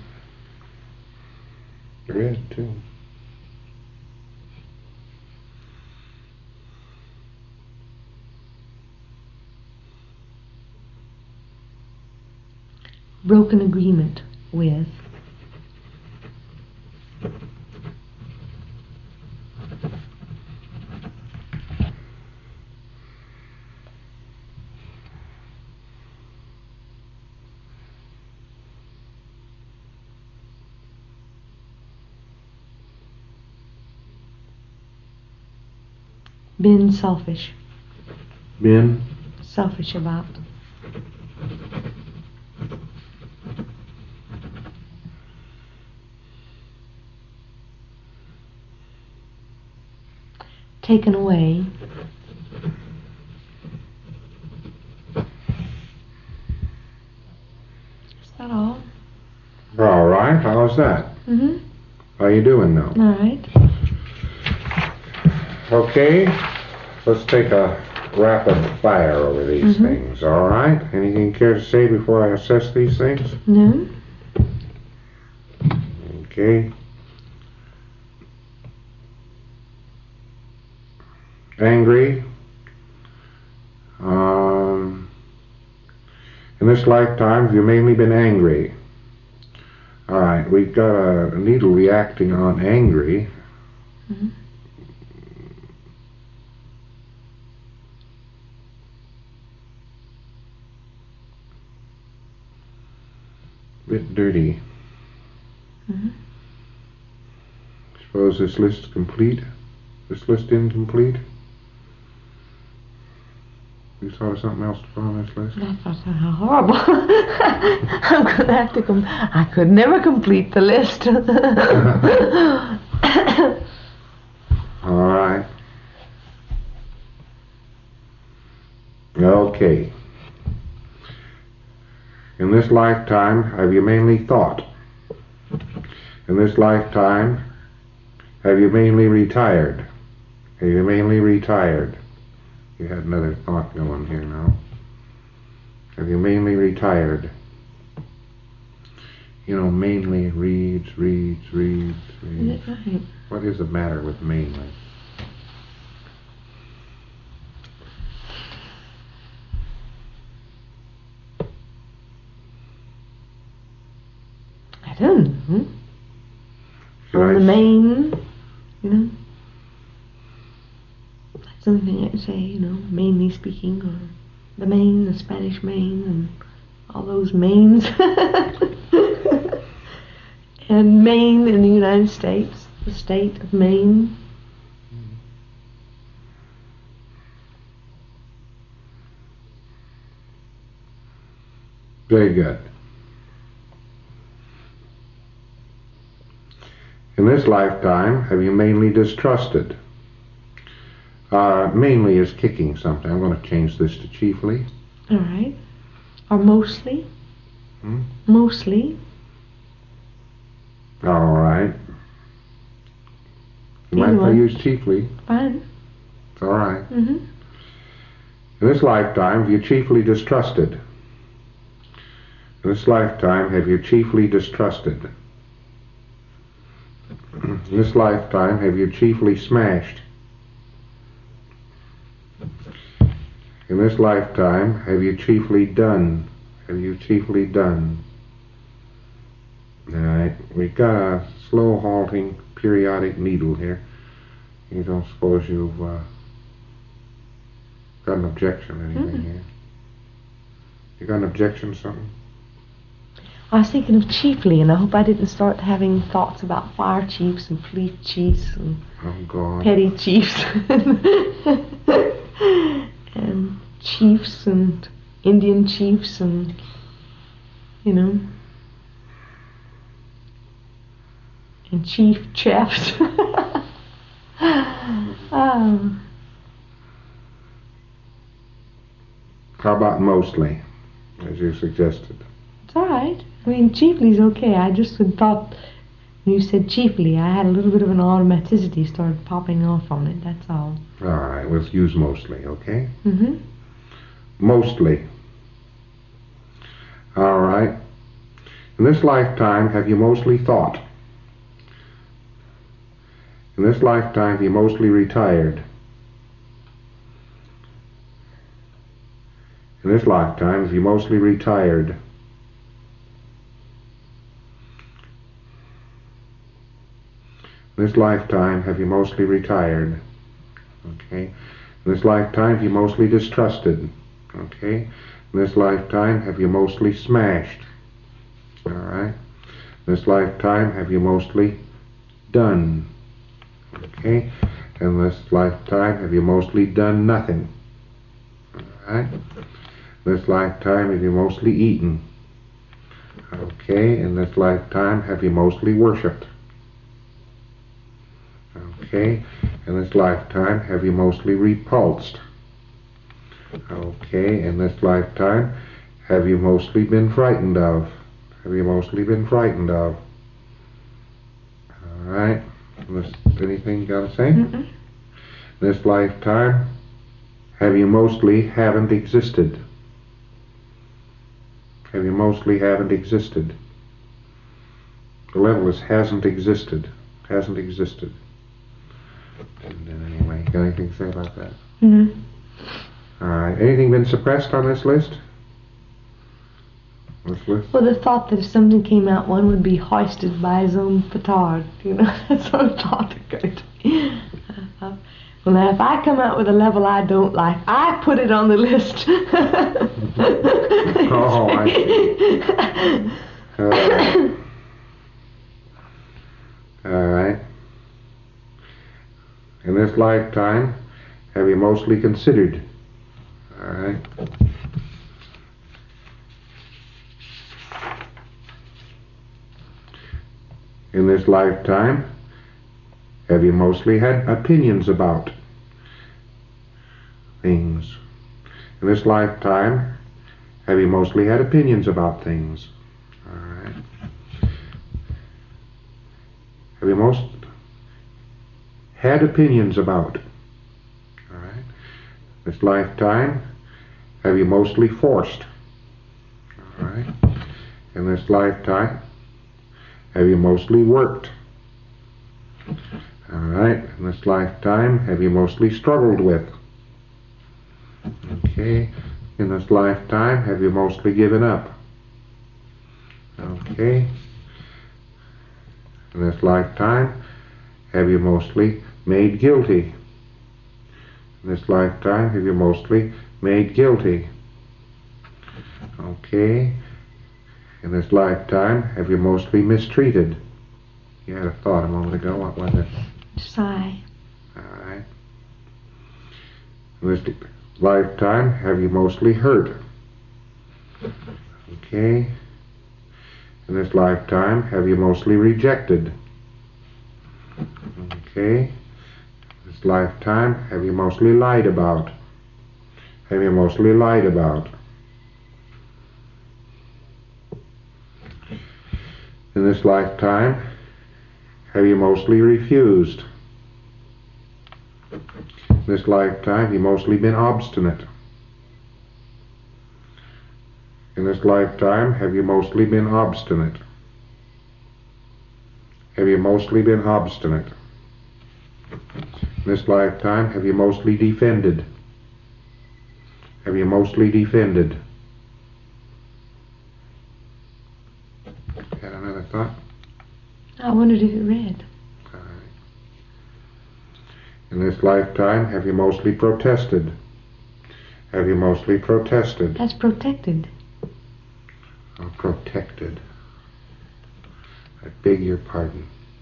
There is, too. Broken agreement with. Been selfish. Been? Selfish about. Taken away. Is that all? All right. How's that? Mm-hmm. How you doing now? All right. Okay. Let's take a rapid fire over these Mm-hmm. things, all right? Anything you care to say before I assess these things? No. Okay. Angry. Um, in this lifetime, have you mainly been angry? All right, we've got a needle reacting on angry. Mm-hmm. Bit dirty. Mm-hmm. Suppose this list's complete? This list incomplete? You thought of something else to put on this list? That was how horrible. I'm gonna have to com- I could never complete the list. All right. Okay. In this lifetime, have you mainly thought? In this lifetime, have you mainly retired? Have you mainly retired? You had another thought going here now. Have you mainly retired? You know, mainly reads, reads, reads, reads. Is it right? What is the matter with mainly? I don't know. Should On I the s- main, you know. That's the only thing I can say, you know, mainly speaking, or the Maine, the Spanish Maine, and all those Maines. And Maine in the United States, the state of Maine. Very good. In this lifetime, have you mainly distrusted? Uh, mainly is kicking something. I'm going to change this to chiefly. All right. Or mostly. Hmm? Mostly. All right. You Either might one. use chiefly. Fine. It's all right. Mm-hmm. In this lifetime, have you chiefly distrusted? In this lifetime, have you chiefly distrusted? In this lifetime, have you chiefly smashed? In this lifetime, have you chiefly done? Have you chiefly done? All right, we've got a slow halting periodic needle here. You don't suppose you've uh, got an objection or anything Mm. here? You got an objection to something? I was thinking of chiefly, and I hope I didn't start having thoughts about fire chiefs and police chiefs and Oh, God. petty chiefs and chiefs and Indian chiefs and, you know, and chief chefs. Oh. How about mostly, as you suggested? It's all right. I mean, chiefly's okay. I just had thought when you said chiefly, I had a little bit of an automaticity started popping off on it. That's all. All right, let's use mostly, okay? Mm-hmm. Mostly. All right. In this lifetime, have you mostly thought? In this lifetime, have you mostly retired? In this lifetime, have you mostly retired? In this lifetime, have you mostly retired? Okay. In this lifetime, have you mostly distrusted? Okay. In this lifetime, have you mostly smashed? All right. In this lifetime, have you mostly done? Okay. In this lifetime, have you mostly done nothing? All right. In this lifetime, have you mostly eaten? Okay. In this lifetime, have you mostly worshipped? Okay. In this lifetime, have you mostly repulsed? Okay. In this lifetime, have you mostly been frightened of? Have you mostly been frightened of? All right. Is anything you got to say? Mm-mm. In this lifetime, have you mostly haven't existed? Have you mostly haven't existed? The level is hasn't existed. Hasn't existed. And then anyway, got anything to say about that? Mm-hmm. All right. Anything been suppressed on this list? This list? Well, the thought that if something came out, one would be hoisted by his own petard. You know, that sort of thought occurred to me. Uh, well, now, if I come out with a level I don't like, I put it on the list. Oh, I see. All right. All right. In this lifetime, have you mostly considered? All right. In this lifetime, have you mostly had opinions about things? In this lifetime, have you mostly had opinions about things? All right. Have you most had opinions about? All right. This lifetime, have you mostly forced? All right. In this lifetime, have you mostly worked? All right. In this lifetime, have you mostly struggled with? Okay. In this lifetime, have you mostly given up? Okay. In this lifetime, have you mostly made guilty? In this lifetime, have you mostly made guilty? Okay. In this lifetime, have you mostly mistreated? You had a thought a moment ago. What was it? Sigh. All right. In this lifetime, have you mostly hurt? Okay. In this lifetime, have you mostly rejected? Okay. In this lifetime, have you mostly lied about? Have you mostly lied about? In this lifetime, have you mostly refused? In this lifetime, have you mostly been obstinate? In this lifetime, have you mostly been obstinate? Have you mostly been obstinate? In this lifetime, have you mostly defended? Have you mostly defended? Had another thought? I wondered if it read. All right. In this lifetime, have you mostly protested? Have you mostly protested? That's protected. Oh, protected. I beg your pardon.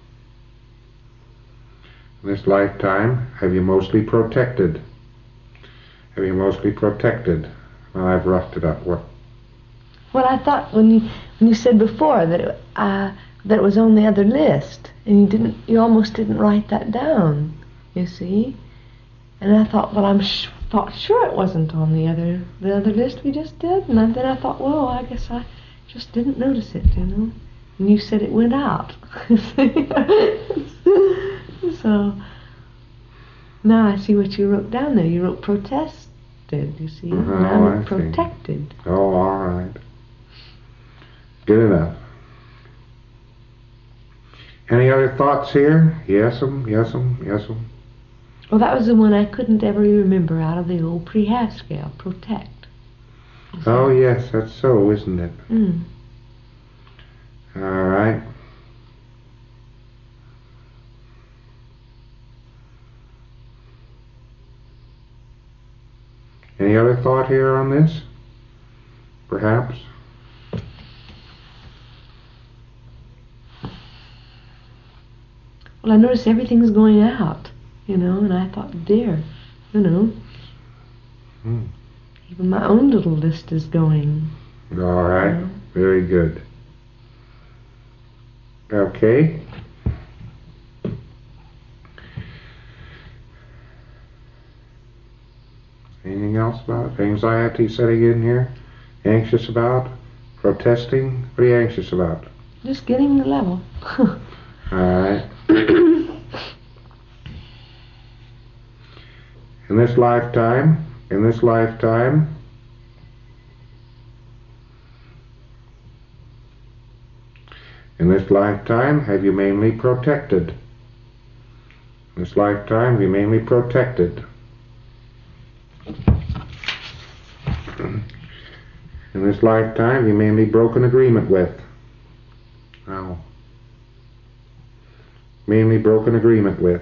In this lifetime, have you mostly protected? Have you mostly protected? Well, I've roughed it up. What? Well, I thought when you when you said before that it, uh, that it was on the other list, and you didn't, you almost didn't write that down. You see, and I thought, well, I'm sh- thought sure it wasn't on the other the other list we just did, and then I thought, well, I guess I just didn't notice it, you know. And you said it went out. So now I see what you wrote down there. You wrote protested, you see. Oh, and I wrote I see. protected. Oh, all right. Good enough. Any other thoughts here? Yes'm, yes'm, yes'm. Well, that was the one I couldn't ever remember out of the old pre-Haskell, protect. Oh, yes, that's so, isn't it? Mm. All right. Any other thought here on this? Perhaps? Well, I noticed everything's going out, you know, and I thought, dear, you know, Hmm. even my own little list is going. All right. Yeah. Very good. Okay. Anything else about it? Anxiety setting in here? Anxious about? Protesting? What are you anxious about? Just getting the level. All right. In this lifetime, in this lifetime, in this lifetime, have you mainly protected? In this lifetime, have you mainly protected? In this lifetime, you mainly broken agreement with. Now, mainly broken agreement with.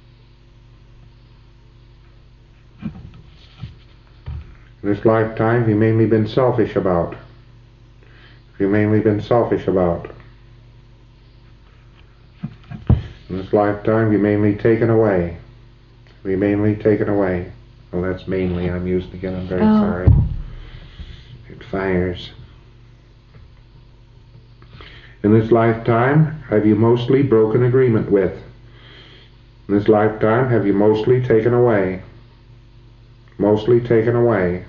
In this lifetime, have you mainly been selfish about? Have you mainly been selfish about? In this lifetime, have you mainly taken away? Have you mainly taken away? Oh, that's mainly I'm used again. I'm very Oh. sorry. It fires. In this lifetime, have you mostly broken agreement with? In this lifetime, have you mostly taken away? Mostly taken away.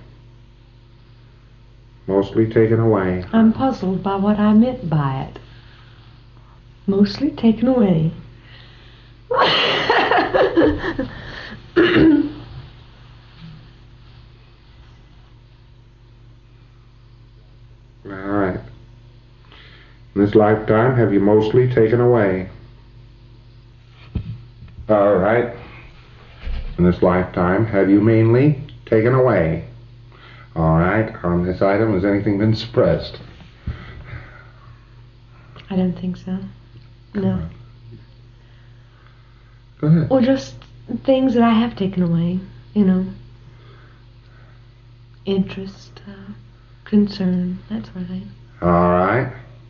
Mostly taken away. I'm puzzled by what I meant by it. Mostly taken away. All right. In this lifetime, have you mostly taken away? All right. In this lifetime, have you mainly taken away? All right. On this item, has anything been suppressed? I don't think so. No. Go ahead. Or just things that I have taken away, you know. Interest, uh, concern, that sort of thing. All right.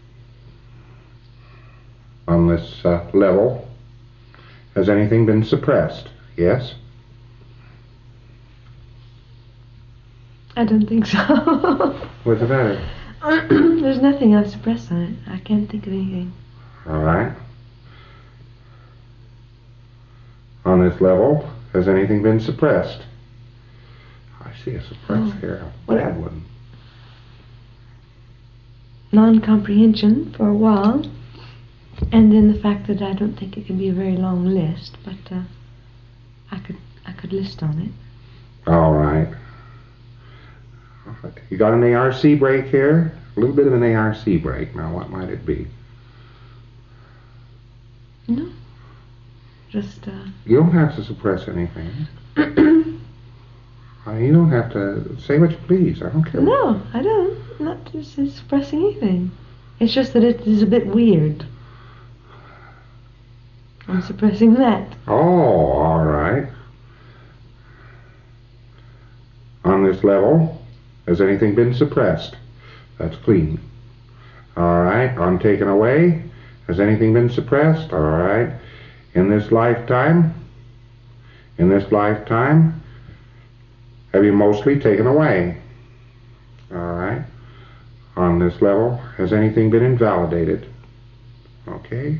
On this uh, level, has anything been suppressed? Yes? I don't think so. What's the matter? There's nothing I've suppressed on it. I can't think of anything. All right. On this level, has anything been suppressed? I see a suppress Oh. here. A What- bad one. Non-comprehension for a while, and then the fact that I don't think it can be a very long list, but uh, I could I could list on it. All right. You got an A R C break here? A little bit of an A R C break. Now, what might it be? No, just uh, You don't have to suppress anything. Uh, you don't have to say what you please. I don't care. no, I don't. I'm not just expressing anything. It's just that it is a bit weird. I'm suppressing that. Oh, all right. On this level, has anything been suppressed? That's clean. All right. On taken away, Has anything been suppressed? All right. In this lifetime, in this lifetime, have you mostly taken away? All right. On this level, has anything been invalidated? Okay.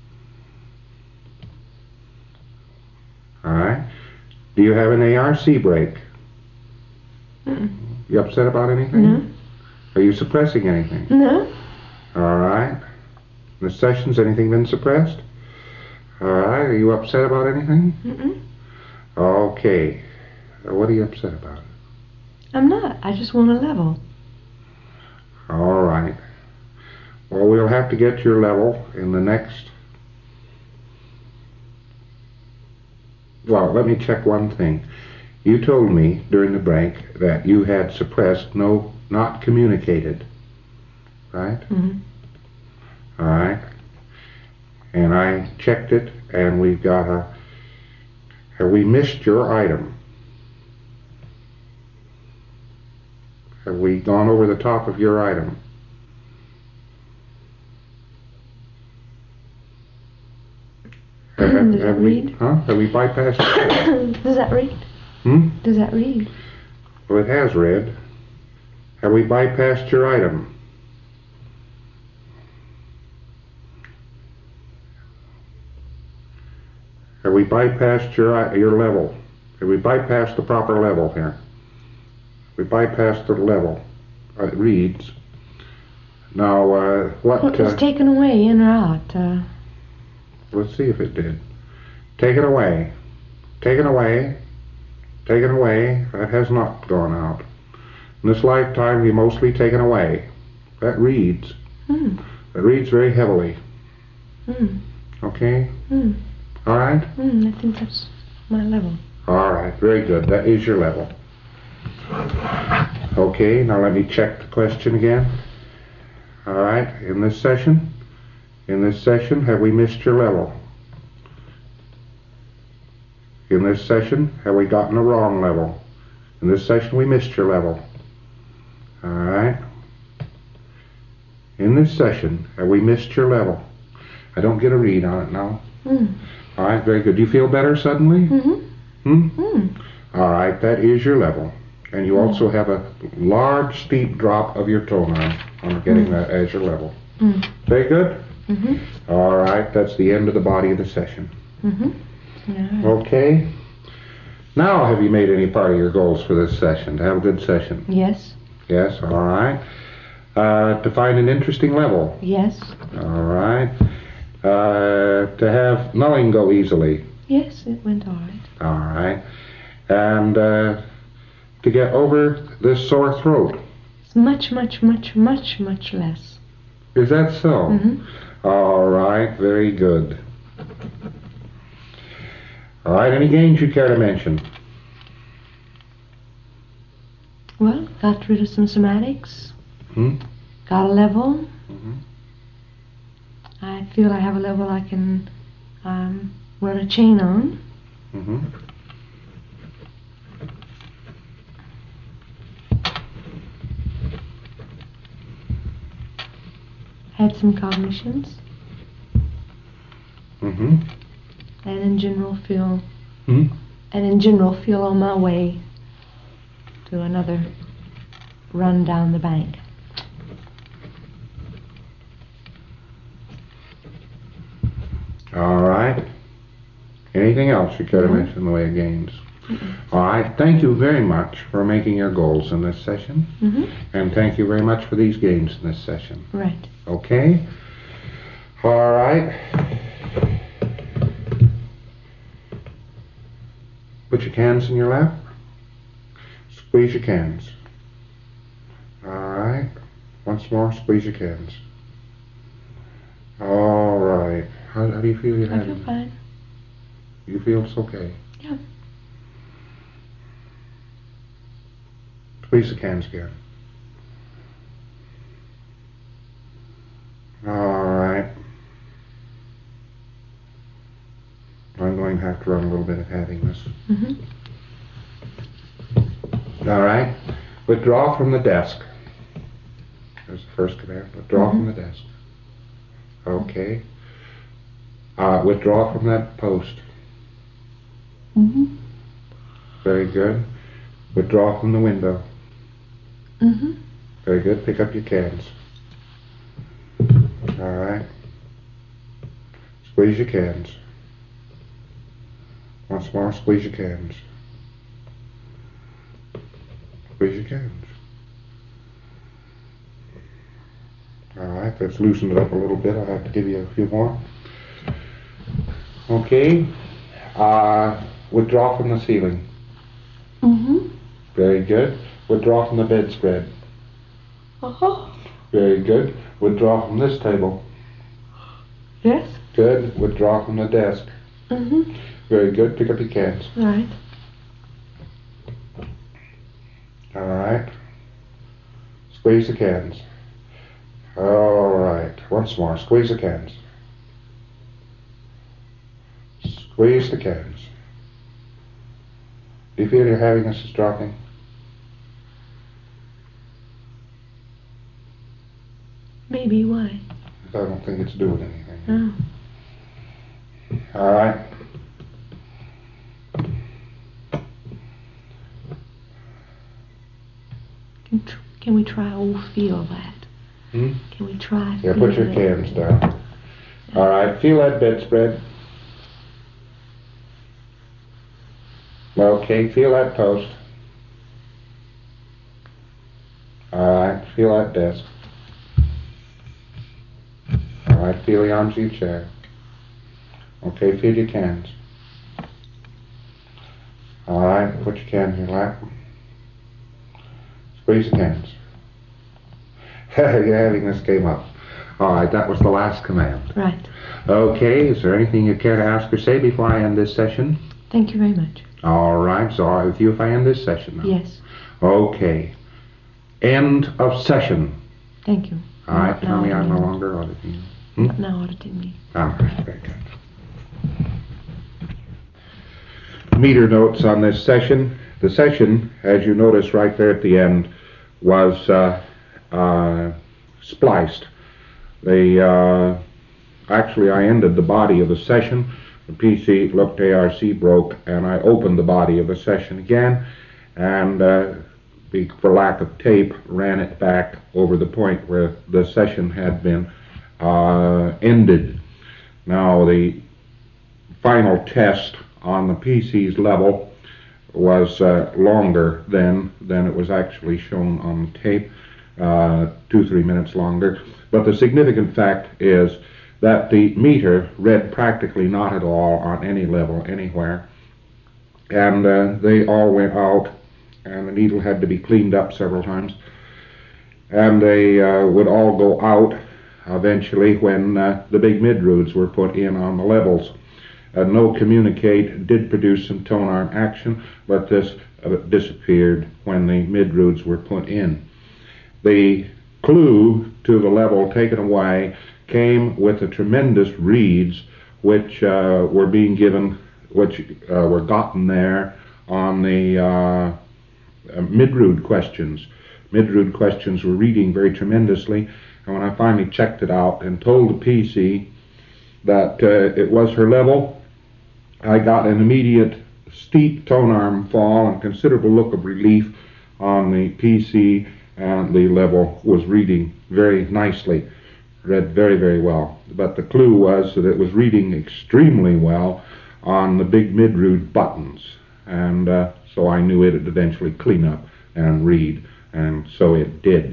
All right. Do you have an A R C break? Mm-mm. You upset about anything? No. Are you suppressing anything? No. All right. In the sessions, anything been suppressed? All right. Are you upset about anything? Mm-mm. Okay. What are you upset about? I'm not. I just want a level. All right. Well, we'll have to get your level in the next... Well, let me check one thing. You told me during the break that you had suppressed, no, not communicated. Right? Mm-hmm. All right. And I checked it, and we've got a... Have we missed your item? Have we gone over the top of your item? Have, have, Does that have we, read? huh? Have we bypassed it? Does that read? Hmm? Does that read? Well, it has read. Have we bypassed your item? Have we bypassed your i- your level? Have we bypassed the proper level here? We bypassed the level. Uh, it reads. Now, uh, what? Well, it was uh, taken away, in or out. Uh, let's see if it did. Taken away. Taken away. Taken away. That has not gone out. In this lifetime, we mostly taken away. That reads. hmm. It reads very heavily. Hmm. Okay? Hmm. All right? Hmm. I think that's my level. All right. Very good. That is your level. Okay, now let me check the question again. All right, in this session, in this session, have we missed your level? In this session, have we gotten the wrong level? In this session, we missed your level. All right. In this session, have we missed your level? I don't get a read on it now. Hmm. All right, very good. Do you feel better suddenly? Mm-hmm. Hmm? Hmm. All right, that is your level. And you also have a large, steep drop of your toenail on getting Mm. that as your level. Hmm. Very good? Mm-hmm. All right, that's the end of the body of the session. Mm-hmm. Yeah. Okay. Now, have you made any part of your goals for this session? To have a good session? Yes. Yes, all right. Uh, to find an interesting level? Yes. All right. Uh, to have nulling go easily? Yes, it went all right. All right. And uh, to get over this sore throat? It's much, much, much, much, much less. Is that so? Mm-hmm. All right, very good. All right, any gains you care to mention? Well, got rid of some somatics. Hmm? Got a level. Mm-hmm. I feel I have a level I can um, run a chain on. Mm-hmm. Had some cognitions. Mm-hmm. And in general feel, Hmm? and in general feel on my way to another run down the bank. All right. Anything else you care to No. mention in the way of gains? All right. Thank you very much for making your goals in this session. Mm-hmm. And thank you very much for these gains in this session. Right. Okay? All right. Put your cans in your lap. Squeeze your cans. All right. Once more, squeeze your cans. All right. How, how do you feel your I head? feel fine. You feel it's okay? Yeah. Squeeze the cans again. All right. I'm going to have to run a little bit of having this. Mm-hmm. All right. Withdraw from the desk. There's the first command. Withdraw Mhm. from the desk. Okay. Uh, withdraw from that post. Mm-hmm. Very good. Withdraw from the window. Mm-hmm. Very good. Pick up your cans. All right. Squeeze your cans. Once more, squeeze your cans. Squeeze your cans. All right, let's loosen it up a little bit. I'll have to give you a few more. Okay. Uh, withdraw from the ceiling. Mm-hmm. Very good. Withdraw from the bedspread. Uh-huh. Very good. Withdraw from this table. Yes. Good. Withdraw from the desk. Mm-hmm. Very good. Pick up your cans. All right. All right. Squeeze the cans. All right. Once more. Squeeze the cans. Squeeze the cans. Do you feel your heaviness is dropping? Maybe. Why? I don't think it's doing anything. Oh. All right. Can, tr- can we try? Oh, feel that. Hmm? Can we try? Yeah, feel put your that? cans down. All right. Feel that bedspread. Okay. Feel that post. All right. Feel that desk. All right. Feel the arms of your chair. Okay. Feel your cans. All right. Put your cans in your lap. Squeeze the cans. Your heaviness came up. All right. That was the last command. Right. Okay. Is there anything you care to ask or say before I end this session? Thank you very much. All right. So all right with you if I end this session now? Yes. Okay. End of session. Thank you. All right. Now Tell me I'm no auditing. longer auditing. Hmm? Now auditing me. All right. Very good. Meter notes on this session. The session, as you notice right there at the end, was uh, uh, spliced. The uh, actually, I ended the body of the session. The P C looked A R C broke, and I opened the body of the session again, and uh, be, for lack of tape, ran it back over the point where the session had been uh, ended. Now, the final test on the P C's level was uh, longer than than it was actually shown on the tape, uh, two, three minutes longer. But the significant fact is that the meter read practically not at all on any level anywhere. And uh, they all went out, and the needle had to be cleaned up several times. And they uh, would all go out eventually when uh, the big mid-roods were put in on the levels. Uh, no communicate did produce some tone arm action, but this uh, disappeared when the mid-roods were put in. The clue to the level taken away came with the tremendous reads which uh, were being given, which uh, were gotten there on the uh, uh, mid-rood questions. Mid-rood questions were reading very tremendously, and when I finally checked it out and told the P C that uh, it was her level, I got an immediate steep tone arm fall and considerable look of relief on the P C, and the level was reading very nicely, read very, very well. But the clue was that it was reading extremely well on the big mid-rood buttons, and uh, so I knew it would eventually clean up and read, and so it did.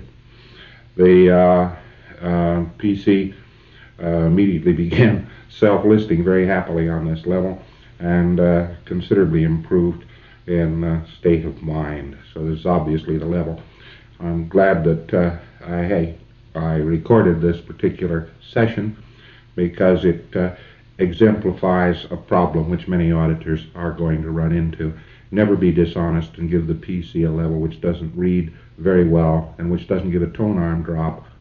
The uh, uh, P C uh, immediately began self-listing very happily on this level, and uh, considerably improved in uh, state of mind. So this is obviously the level. I'm glad that uh, I, hey, I recorded this particular session because it uh, exemplifies a problem which many auditors are going to run into. Never be dishonest and give the P C a level which doesn't read very well and which doesn't give a tone arm drop